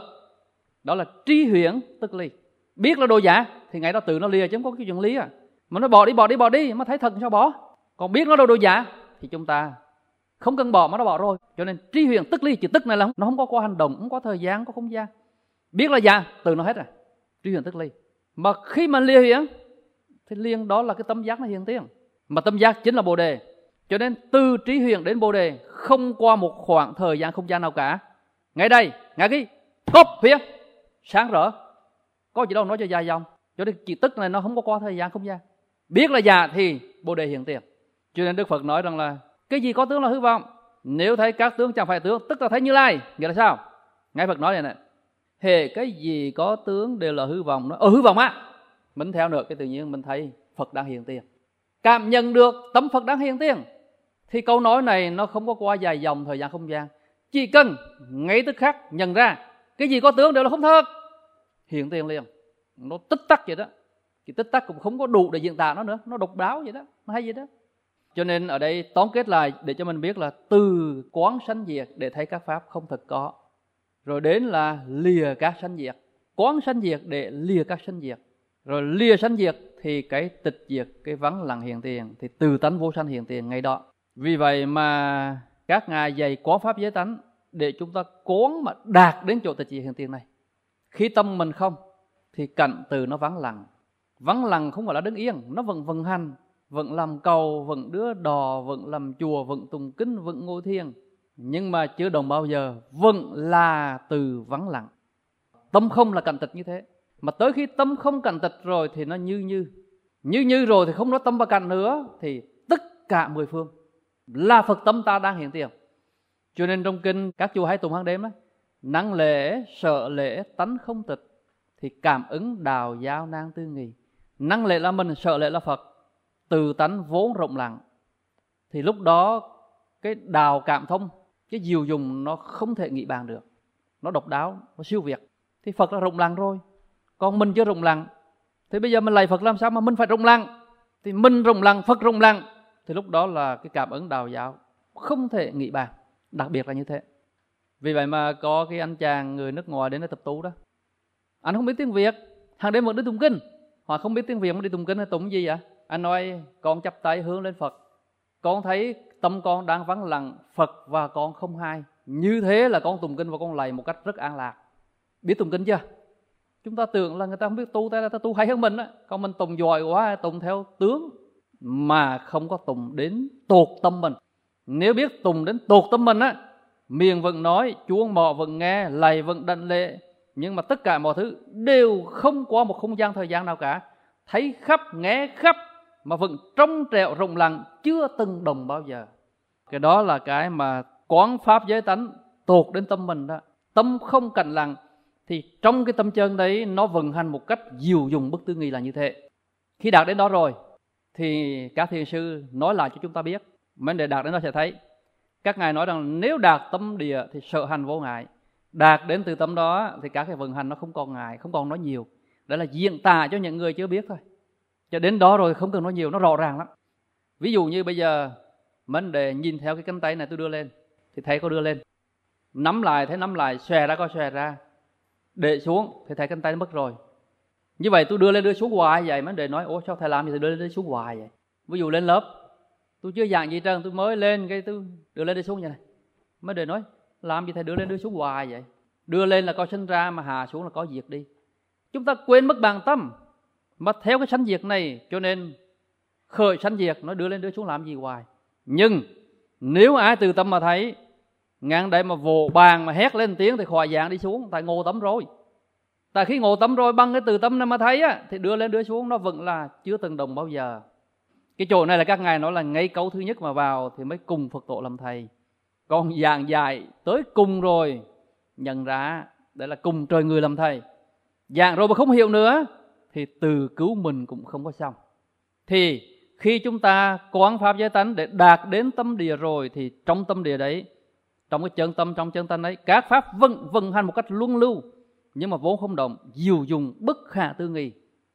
đó là tri huyễn tức ly. Biết là đồ giả thì ngày đó tự nó lìa, chứ không có cái chuyện lý à. Mà nó bỏ đi, bỏ đi, bỏ đi, mà thấy thật sao bỏ. Còn biết nó là đồ giả thì chúng ta không cần bỏ mà nó bỏ rồi. Cho nên tri huyễn tức ly, chữ tức này là nó không có qua hành động, không có thời gian, không có không gian. Biết là giả, tự nó hết rồi. Tri huyễn tức ly. Mà khi mà lìa huyễn thì liền đó là cái tâm giác nó hiện tiền. Mà tâm giác chính là Bồ Đề. Cho nên từ trí huyễn đến Bồ Đề không qua một khoảng thời gian không gian nào cả. Ngay đây, ngay cái thốt huyễn sáng rỡ, có gì đâu nói cho dài dòng. Cho nên chỉ tức này nó không có qua thời gian không gian. Biết là già thì Bồ Đề hiện tiền. Cho nên Đức Phật nói rằng là cái gì có tướng là hư vọng. Nếu thấy các tướng chẳng phải tướng, tức là thấy Như Lai. Nghĩa là sao? Ngài Phật nói này này, hễ cái gì có tướng đều là hư vọng. Nó, ờ hư vọng á, mình theo được cái tự nhiên mình thấy Phật đang hiện tiền, cảm nhận được tấm Phật đang hiện tiền. Thì câu nói này nó không có qua dài dòng thời gian không gian. Chỉ cần ngay tức khắc nhận ra cái gì có tướng đều là không thật, hiện tiền liền. Nó tích tắc vậy đó. Cái tích tắc cũng không có đủ để diễn tả nó nữa, nó độc đáo vậy đó, nó hay vậy đó. Cho nên ở đây tóm kết lại để cho mình biết là từ quán sanh diệt để thấy các pháp không thật có, rồi đến là lìa các sanh diệt, quán sanh diệt để lìa các sanh diệt, rồi lìa sanh diệt thì cái tịch diệt, cái vắng lặng hiện tiền, thì từ tánh vô sanh hiện tiền ngay đó. Vì vậy mà các ngài dạy quán pháp giới tánh để chúng ta quán mà đạt đến chỗ tịch diệt hiện tiền này. Khi tâm mình không thì cận từ nó vắng lặng. Vắng lặng không phải là đứng yên, nó vẫn vận hành, vẫn làm cầu, vẫn đưa đò, vẫn làm chùa, vẫn tụng kinh, vẫn ngồi thiền. Nhưng mà chưa đồng bao giờ vẫn là từ vắng lặng. Tâm không là cận tịch như thế. Mà tới khi tâm không cận tịch rồi thì nó như như. Như như rồi thì không nói tâm và cận nữa, thì tất cả mười phương là Phật tâm ta đang hiện tiền. Cho nên trong kinh các chùa hay tụng hàng đêm đó, năng lễ, sợ lễ, tánh không tịch, thì cảm ứng đào giao nan tư nghì. Năng lễ là mình, sợ lễ là Phật, từ tánh vốn rộng lặng. Thì lúc đó cái đào cảm thông, cái diệu dùng nó không thể nghĩ bàn được, nó độc đáo, nó siêu việt. Thì Phật là rộng lặng rồi, còn mình chưa rộng lặng. Thì bây giờ mình lạy Phật làm sao mà mình phải rộng lặng? Thì mình rộng lặng, Phật rộng lặng, thì lúc đó là cái cảm ứng đào giáo không thể nghĩ bàn. Đặc biệt là như thế. Vì vậy mà có cái anh chàng người nước ngoài đến đây tập tu đó, anh không biết tiếng Việt, hàng đêm vẫn đi tụng kinh. Họ không biết tiếng Việt mà đi tụng kinh hay tụng gì vậy? Anh nói con chắp tay hướng lên Phật, con thấy tâm con đang vắng lặng Phật và con không hai. Như thế là con tụng kinh và con lạy một cách rất an lạc. Biết tụng kinh chưa? Chúng ta tưởng là người ta không biết tu, ta là ta tu hay hơn mình á. Còn mình tụng giỏi quá, tụng theo tướng mà không có tụng đến tột tâm mình. Nếu biết tụng đến tột tâm mình á, miệng vẫn nói, chuông mỏ vẫn nghe, lạy vẫn đảnh lễ, nhưng mà tất cả mọi thứ đều không qua một không gian thời gian nào cả. Thấy khắp, nghe khắp mà vẫn trong trẻo rộng lặng, chưa từng đồng bao giờ. Cái đó là cái mà quán pháp giới tánh tột đến tâm mình đó. Tâm không cạnh lặng thì trong cái tâm chân đấy nó vận hành một cách diệu dùng bất tư nghị là như thế. Khi đạt đến đó rồi thì các thiền sư nói lại cho chúng ta biết. Mình để đạt đến đó sẽ thấy. Các ngài nói rằng nếu đạt tâm địa thì sở hành vô ngại. Đạt đến từ tâm đó thì các cái vận hành nó không còn ngại, không còn nói nhiều. Đó là diễn tả cho những người chưa biết thôi. Cho đến đó rồi không cần nói nhiều, nó rõ ràng lắm. Ví dụ như bây giờ mình để nhìn theo cái cánh tay này tôi đưa lên thì thấy có đưa lên, nắm lại thấy nắm lại, xòe ra có xòe ra, để xuống thì thấy cánh tay nó mất rồi. Như vậy tôi đưa lên đưa xuống hoài vậy, mình để nói ủa sao thầy làm gì thì đưa lên đưa xuống hoài vậy. Ví dụ lên lớp tôi chưa giảng gì trơn, tôi mới lên cái tôi đưa lên đưa xuống vậy này, mới để nói làm gì thầy đưa lên đưa xuống hoài vậy. Đưa lên là có sinh ra mà hạ xuống là có diệt đi. Chúng ta quên mất bản tâm mà theo cái sanh diệt này, cho nên khởi sanh diệt nó đưa lên đưa xuống làm gì hoài. Nhưng nếu ai từ tâm mà thấy ngang đây mà vồ bàn mà hét lên tiếng thì khỏi dạng đi xuống, tại ngộ tâm rồi. Tại khi ngộ tâm rồi bằng cái từ tâm này mà thấy á, thì đưa lên đưa xuống nó vẫn là chưa từng đồng bao giờ. Cái chỗ này là các ngài nói là ngay câu thứ nhất mà vào thì mới cùng Phật tổ làm thầy. Còn giảng dạy tới cùng rồi nhận ra đấy là cùng trời người làm thầy. Giảng rồi mà không hiểu nữa thì từ cứu mình cũng không có xong. Thì khi chúng ta quán pháp giới tánh để đạt đến tâm địa rồi thì trong tâm địa đấy, trong cái chân tâm, trong chân tâm đấy, các pháp vận vận hành một cách luân lưu nhưng mà vốn không động, diệu dụng bất khả tư nghị,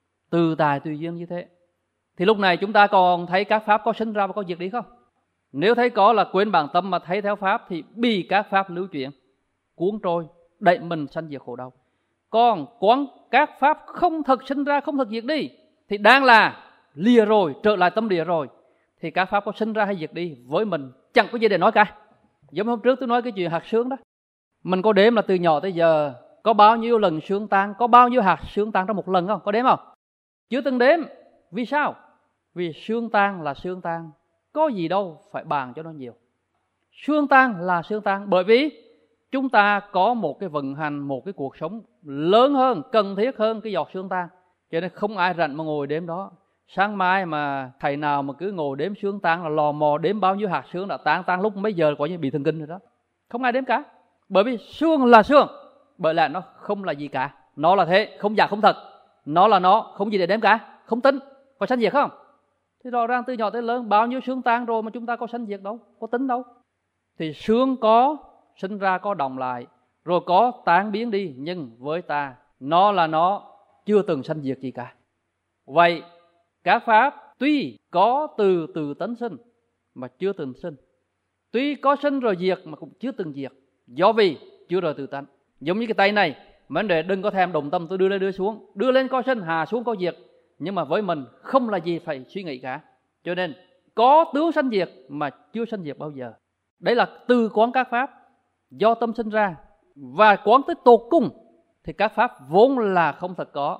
từ tài tùy duyên như thế. Thì lúc này chúng ta còn thấy các pháp có sinh ra và có diệt đi không? Nếu thấy có là quên bản tâm mà thấy theo pháp thì bị các pháp lưu chuyển, cuốn trôi, đẩy mình sanh diệt khổ đau. Còn quán các pháp không thật sinh ra, không thật diệt đi thì đang là lìa rồi, trở lại tâm địa rồi, thì các pháp có sinh ra hay diệt đi với mình chẳng có gì để nói cả. Giống hôm trước tôi nói cái chuyện hạt sương đó, mình có đếm là từ nhỏ tới giờ có bao nhiêu lần sương tan, có bao nhiêu hạt sương tan trong một lần không? Có đếm không? Chưa từng đếm. Vì sao? Vì sương tan là sương tan, có gì đâu phải bàn cho nó nhiều. Sương tan là sương tan, bởi vì chúng ta có một cái vận hành, một cái cuộc sống lớn hơn, cần thiết hơn cái giọt sương tan. Cho nên không ai rảnh mà ngồi đếm đó. Sáng mai mà thầy nào mà cứ ngồi đếm sương tan là lò mò đếm bao nhiêu hạt sương đã tan, tan lúc mấy giờ coi như bị thần kinh rồi đó. Không ai đếm cả. Bởi vì sương là sương, bởi lẽ nó không là gì cả. Nó là thế, không giả không thật. Nó là nó, không gì để đếm cả. Không tính, có sanh diệt không? Thì rõ ràng từ nhỏ tới lớn bao nhiêu sương tan rồi mà chúng ta có sanh diệt đâu, có tính đâu. Thì sương có sinh ra, có đồng lại, rồi có tan biến đi, nhưng với ta nó là nó, chưa từng sanh diệt gì cả. Vậy các pháp tuy có từ từ tấn sinh mà chưa từng sinh, tuy có sinh rồi diệt mà cũng chưa từng diệt, do vì chưa rời từ tánh. Giống như cái tay này, vấn đề đừng có thèm đồng tâm tôi đưa lên đưa xuống, đưa lên có sinh, hạ xuống có diệt, nhưng mà với mình không là gì phải suy nghĩ cả. Cho nên có tướng sanh diệt mà chưa sanh diệt bao giờ. Đấy là từ quán các pháp do tâm sinh ra, và quán tới tột cùng thì các pháp vốn là không thật có.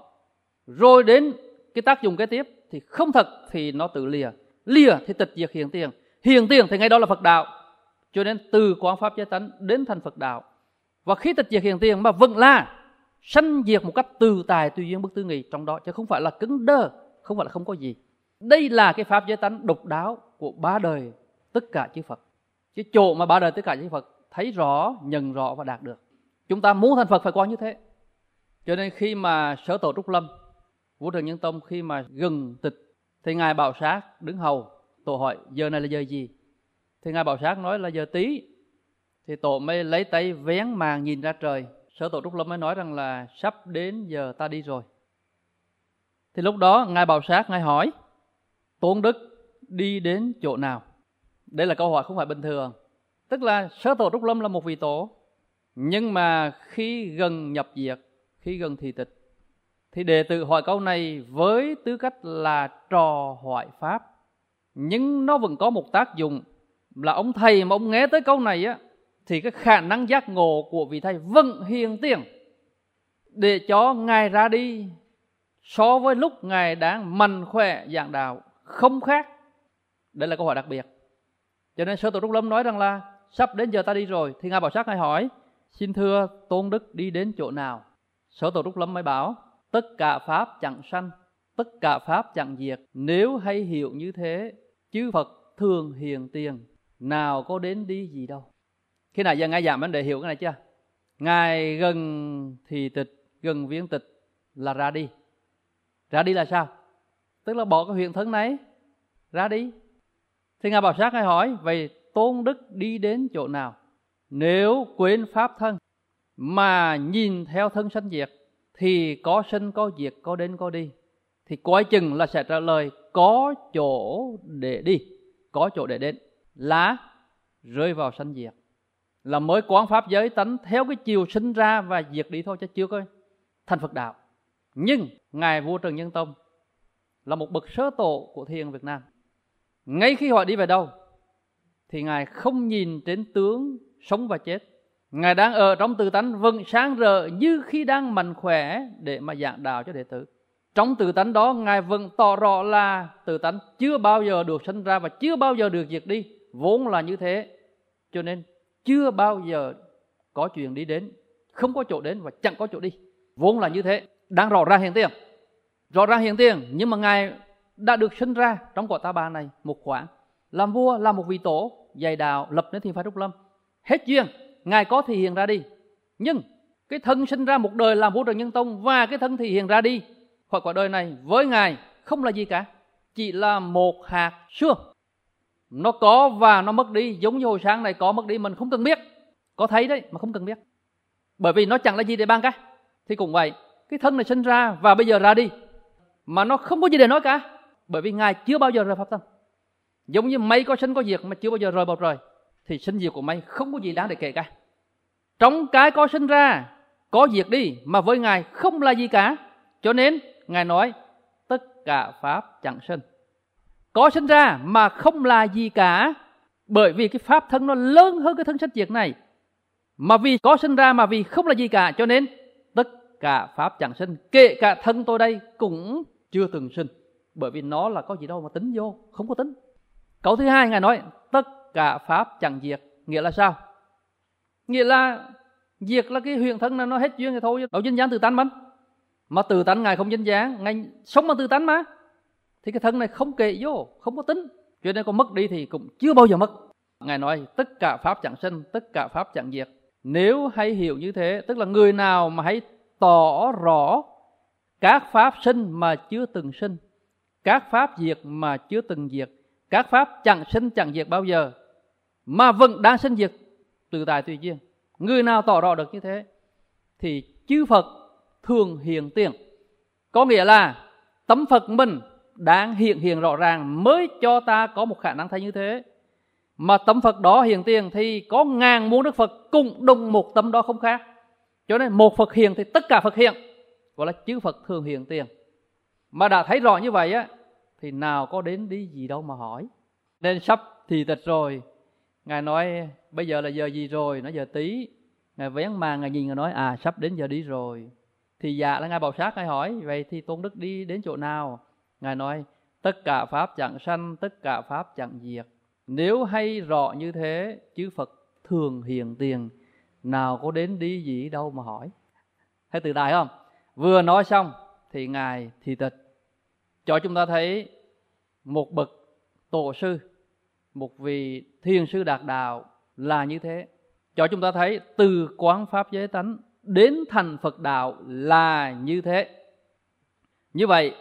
Rồi đến cái tác dụng kế tiếp thì không thật thì nó tự lìa, lìa thì tịch diệt hiện tiền, hiện tiền thì ngay đó là Phật đạo. Cho nên từ quán pháp giới tánh đến thành Phật đạo. Và khi tịch diệt hiện tiền mà vẫn là sanh diệt một cách từ tài tùy duyên bất tư nghị trong đó, chứ không phải là cứng đơ, không phải là không có gì. Đây là cái pháp giới tánh độc đáo của ba đời tất cả chư Phật. Cái chỗ mà ba đời tất cả chư Phật thấy rõ, nhận rõ và đạt được. Chúng ta muốn thành Phật phải quán như thế. Cho nên khi mà Sở Tổ Trúc Lâm, Vô Trần Nhân Tông khi mà gần tịch thì Ngài Bảo Sát đứng hầu. Tổ hỏi giờ này là giờ gì? Thì Ngài Bảo Sát nói là giờ tí. Thì Tổ mới lấy tay vén màn nhìn ra trời. Sở Tổ Trúc Lâm mới nói rằng là sắp đến giờ ta đi rồi. Thì lúc đó Ngài Bảo Sát Ngài hỏi Tôn Đức đi đến chỗ nào? Đây là câu hỏi không phải bình thường. Tức là Sở Tổ Trúc Lâm là một vị tổ, nhưng mà khi gần nhập diệt, khi gần thị tịch, thì đệ tử hỏi câu này với tư cách là trò hỏi pháp. Nhưng nó vẫn có một tác dụng là ông thầy mà ông nghe tới câu này á, thì cái khả năng giác ngộ của vị thầy vẫn hiện tiền để cho Ngài ra đi so với lúc Ngài đang mạnh khỏe giảng đạo không khác. Đây là câu hỏi đặc biệt. Cho nên Sở Tổ Trúc Lâm nói rằng là sắp đến giờ ta đi rồi. Thì Ngài Bảo Sát Ngài hỏi xin thưa Tôn Đức đi đến chỗ nào? Sở Tổ Trúc Lâm mới bảo tất cả pháp chẳng sanh, tất cả pháp chẳng diệt. Nếu hay hiểu như thế, chư Phật thường hiện tiền, nào có đến đi gì đâu. Khi nào giờ Ngài giảng vấn đề hiểu cái này chưa? Ngài gần thì tịch, gần viễn tịch là ra đi. Ra đi là sao? tức là bỏ cái huyện thân này ra đi. Thì Ngài Bảo Sát Ngài hỏi, vậy Tôn Đức đi đến chỗ nào? Nếu quên pháp thân mà nhìn theo thân sanh diệt, thì có sinh có diệt, có đến có đi. Thì coi chừng là sẽ trả lời có chỗ để đi, có chỗ để đến, là rơi vào sanh diệt. Là mới quán pháp giới tánh theo cái chiều sinh ra và diệt đi thôi, chứ chưa có thành Phật đạo. Nhưng Ngài Vua Trần Nhân Tông là một bậc sơ tổ của thiền Việt Nam. Ngay khi họ đi về đâu thì Ngài không nhìn trên tướng sống và chết. Ngài đang ở trong tự tánh vẫn sáng rỡ như khi đang mạnh khỏe để mà giảng đạo cho đệ tử. Trong tự tánh đó Ngài vẫn tỏ rõ là tự tánh chưa bao giờ được sinh ra và chưa bao giờ được diệt đi, vốn là như thế. Cho nên chưa bao giờ có chuyện đi đến, không có chỗ đến và chẳng có chỗ đi, vốn là như thế. Đang rõ ràng hiện tiền, rõ ràng hiện tiền. Nhưng mà Ngài đã được sinh ra trong cõi Ta Bà này một khoảng, làm vua, làm một vị tổ, dạy đạo, lập nên thiền phái Trúc Lâm. Hết duyên, Ngài có thể hiện ra đi. Nhưng cái thân sinh ra một đời làm vua Trần Nhân Tông và cái thân thể hiện ra đi khỏi quả đời này với Ngài không là gì cả, chỉ là một hạt xương. Nó có và nó mất đi, giống như hồi sáng này có mất đi mình không cần biết. Có thấy đấy mà không cần biết, bởi vì nó chẳng là gì để ban cả. Thì cũng vậy, cái thân này sinh ra và bây giờ ra đi mà nó không có gì để nói cả, bởi vì Ngài chưa bao giờ rời pháp thân. Giống như mây có sinh có diệt mà chưa bao giờ rời bầu trời, thì sinh diệt của mây không có gì đáng để kể cả. Trong cái có sinh ra, có diệt đi mà với Ngài không là gì cả. Cho nên Ngài nói tất cả pháp chẳng sinh. Có sinh ra mà không là gì cả, bởi vì cái pháp thân nó lớn hơn cái thân sanh diệt này. Mà vì có sinh ra mà vì không là gì cả, cho nên tất cả pháp chẳng sinh. Kể cả thân tôi đây cũng chưa từng sinh, bởi vì nó là có gì đâu mà tính vô, không có tính. Câu thứ hai Ngài nói tất cả pháp chẳng diệt. Nghĩa là sao? Nghĩa là diệt là cái huyền thân này nó hết duyên thì thôi, đâu dính dáng tự tánh mình. Mà tự tánh Ngài không dính dáng, Ngài sống bằng tự tánh mà, thì cái thân này không kể vô, không có tính. Cho nên có mất đi thì cũng chưa bao giờ mất. Ngài nói tất cả pháp chẳng sinh, tất cả pháp chẳng diệt. Nếu hay hiểu như thế, tức là người nào mà hãy tỏ rõ các pháp sinh mà chưa từng sinh, các pháp diệt mà chưa từng diệt, các pháp chẳng sinh chẳng diệt bao giờ, mà vẫn đang sinh diệt tự tại tùy duyên. Người nào tỏ rõ được như thế thì chư Phật thường hiện tiền. Có nghĩa là tấm Phật mình đang hiện hiện rõ ràng mới cho ta có một khả năng thấy như thế. Mà tấm Phật đó hiện tiền thì có ngàn muôn Đức Phật cùng đồng một tấm đó không khác. Cho nên một Phật hiện thì tất cả Phật hiện, gọi là chư Phật thường hiện tiền. Mà đã thấy rõ như vậy á, thì nào có đến đi gì đâu mà hỏi. Nên sắp thì tịch rồi, Ngài nói bây giờ là giờ gì rồi? Nó giờ tí. Ngài vén màn, Ngài nhìn, Ngài nói à sắp đến giờ đi rồi. Thì dạ là Ngài Bảo Sát, Ngài hỏi vậy thì Tôn Đức đi đến chỗ nào? Ngài nói tất cả pháp chẳng sanh, tất cả pháp chẳng diệt. Nếu hay rõ như thế, chư Phật thường hiện tiền, nào có đến đi gì đâu mà hỏi. Thấy tự tại không? Vừa nói xong thì Ngài thì tịch, cho chúng ta thấy một bậc tổ sư, một vị thiền sư đạt đạo là như thế. Cho chúng ta thấy từ quán pháp giới tánh đến thành Phật đạo là như thế. Như vậy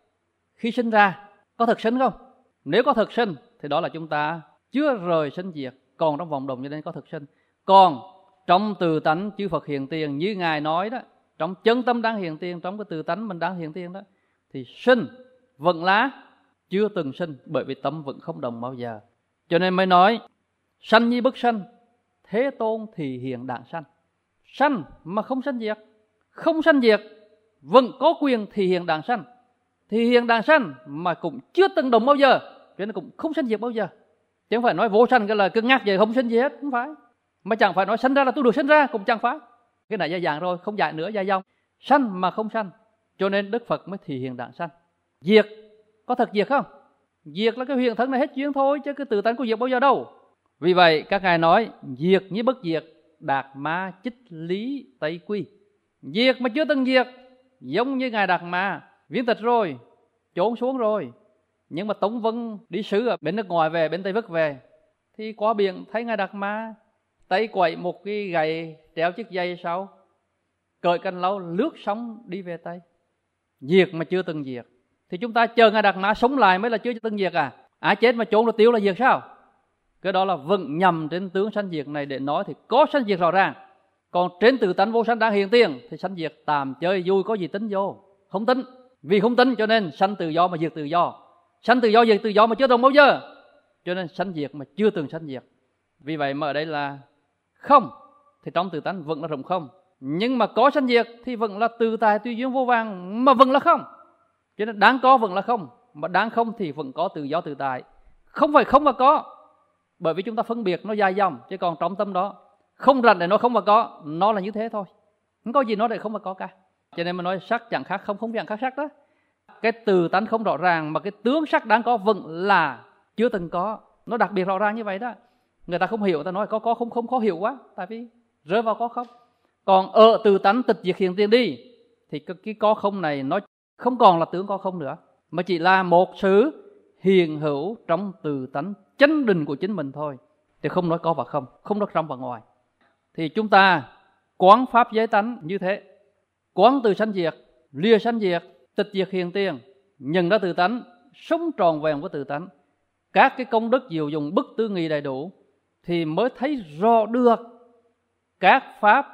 khi sinh ra có thực sinh không? Nếu có thực sinh thì đó là chúng ta chưa rời sinh diệt, còn trong vòng đồng cho nên có thực sinh. Còn trong từ tánh chư Phật hiện tiền như Ngài nói đó, trong chân tâm đang hiện tiền, trong cái từ tánh mình đang hiện tiền đó, thì sinh vẫn là chưa từng sinh, bởi vì tâm vẫn không đồng bao giờ. Cho nên mới nói sanh nhi bất sanh, Thế Tôn thì hiện đản sanh. Sanh mà không sanh diệt, không sanh diệt vẫn có quyền thì hiện đản sanh. Thì hiện đản sanh mà cũng chưa từng đồng bao giờ, cho nên cũng không sanh diệt bao giờ. Chứ không phải nói vô sanh cái lời cứng nhắc vậy không sanh gì hết, không phải. Mà chẳng phải nói sanh ra là tôi được sanh ra, cũng chẳng phải. Cái này dài dàng rồi, không dài nữa, dài dòng. Sanh mà không sanh, cho nên Đức Phật mới thì hiện đản sanh. Diệt, có thật diệt không? Diệt là cái huyền thân này hết duyên thôi, chứ cái tự tánh có diệt bao giờ đâu. Vì vậy các ngài nói diệt như bất diệt, Đạt Ma chích lý Tây Quy. Diệt mà chưa từng diệt, giống như ngài Đạt Ma viễn tịch rồi, trốn xuống rồi. Nhưng mà Tống Vân đi sứ ở bên nước ngoài về, bên Tây Vất về, thì qua biển thấy ngài Đạt Ma tay quậy một cái gậy treo chiếc dây sau, cởi cành lâu lướt sóng đi về Tây. Diệt mà chưa từng diệt, thì chúng ta chờ Ngài Đạt Ma sống lại mới là chưa từng diệt à? Ai chết mà chôn rồi tiêu là diệt sao? Cái đó là vẫn nhầm trên tướng sanh diệt này để nói thì có sanh diệt rõ ràng. Còn trên tự tánh vô sanh đang hiện tiền thì sanh diệt tạm chơi vui, có gì tính vô? Không tính. Vì không tính cho nên sanh tự do mà diệt tự do. Sanh tự do diệt tự do mà chưa từng bao giờ. Cho nên sanh diệt mà chưa từng sanh diệt. Vì vậy mà ở đây là không thì trong tự tánh vẫn là rộng không. Nhưng mà có sanh diệt thì vẫn là tự tại tùy duyên vô vàng mà vẫn là không. Cho nên đáng có vẫn là không, mà đáng không thì vẫn có tự do tự tại. Không phải không và có. Bởi vì chúng ta phân biệt nó dài dòng, chứ còn trong tâm đó không rành để nó không và có, nó là như thế thôi. Không có gì nó để không và có cả. Cho nên mà nói sắc chẳng khác không, không chẳng khác sắc đó. Cái từ tánh không rõ ràng mà cái tướng sắc đáng có vẫn là chưa từng có. Nó đặc biệt rõ ràng như vậy đó. Người ta không hiểu, ta nói có có không không khó hiểu quá. Tại vì rơi vào có không. Còn ở từ tánh tịch diệt hiện tiền đi thì cái, cái có không này nó không còn là tướng có không nữa, mà chỉ là một sự hiện hữu trong từ tánh chánh định của chính mình thôi. Thì không nói có và không, không nói trong và ngoài. Thì chúng ta quán pháp giới tánh như thế, quán từ sanh diệt, lìa sanh diệt, tịch diệt hiện tiền, nhận ra từ tánh, sống tròn vẹn với từ tánh, các cái công đức diệu dụng bức tư nghị đầy đủ, thì mới thấy rõ được các pháp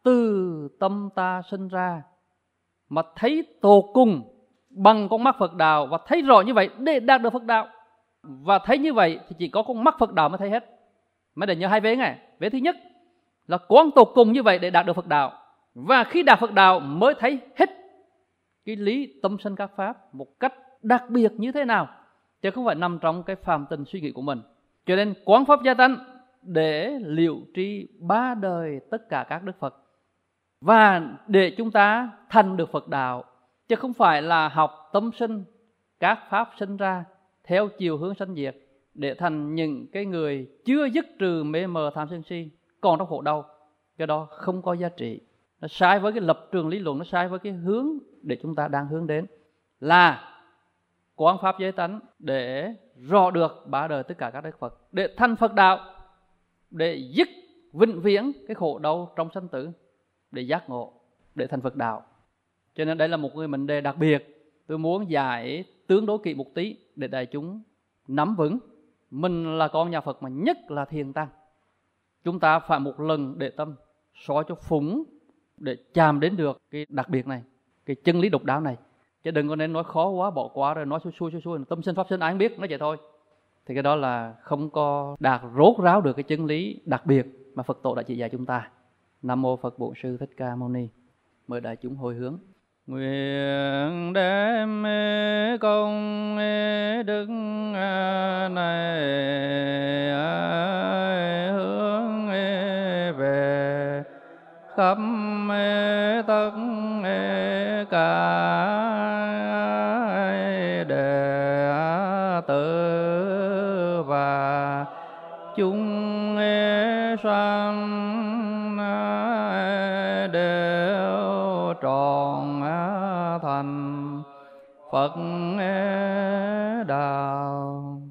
từ tâm ta sinh ra, mà thấy tột cùng bằng con mắt Phật đạo. Và thấy rõ như vậy để đạt được Phật đạo. Và thấy như vậy thì chỉ có con mắt Phật đạo mới thấy hết. Mới để nhớ hai vế này. Vế thứ nhất là quán tột cùng như vậy để đạt được Phật đạo. Và khi đạt Phật đạo mới thấy hết cái lý tâm sinh các pháp một cách đặc biệt như thế nào, chứ không phải nằm trong cái phàm tình suy nghĩ của mình. Cho nên quán pháp gia tánh để liệu tri ba đời tất cả các đức Phật, và để chúng ta thành được Phật đạo, chứ không phải là học tâm sinh các pháp sinh ra theo chiều hướng sanh diệt để thành những cái người chưa dứt trừ mê mờ tham sân si, còn trong khổ đau. Cái đó không có giá trị. Nó sai với cái lập trường lý luận, nó sai với cái hướng để chúng ta đang hướng đến, là quán pháp giới tánh để rõ được ba đời tất cả các đức Phật, để thành Phật đạo, để dứt vĩnh viễn cái khổ đau trong sanh tử, để giác ngộ, để thành Phật đạo. Cho nên đây là một cái vấn đề đặc biệt. Tôi muốn giải tương đối kỹ một tí để đại chúng nắm vững. Mình là con nhà Phật mà nhất là thiền tăng, chúng ta phải một lần để tâm soi cho phúng để chạm đến được cái đặc biệt này, cái chân lý độc đáo này. Chứ đừng có nên nói khó quá, bỏ qua rồi nói xui xui xui xui tâm sinh pháp sinh ai không biết, nói vậy thôi. Thì cái đó là không có đạt rốt ráo được cái chân lý đặc biệt mà Phật tổ đã chỉ dạy chúng ta. Nam mô Phật Bổn Sư Thích Ca Mâu Ni. Mời đại chúng hồi hướng. Nguyện đem công đức này hướng về khắp tất cả đệ tử và chúng sanh đều trọn thành Phật đạo.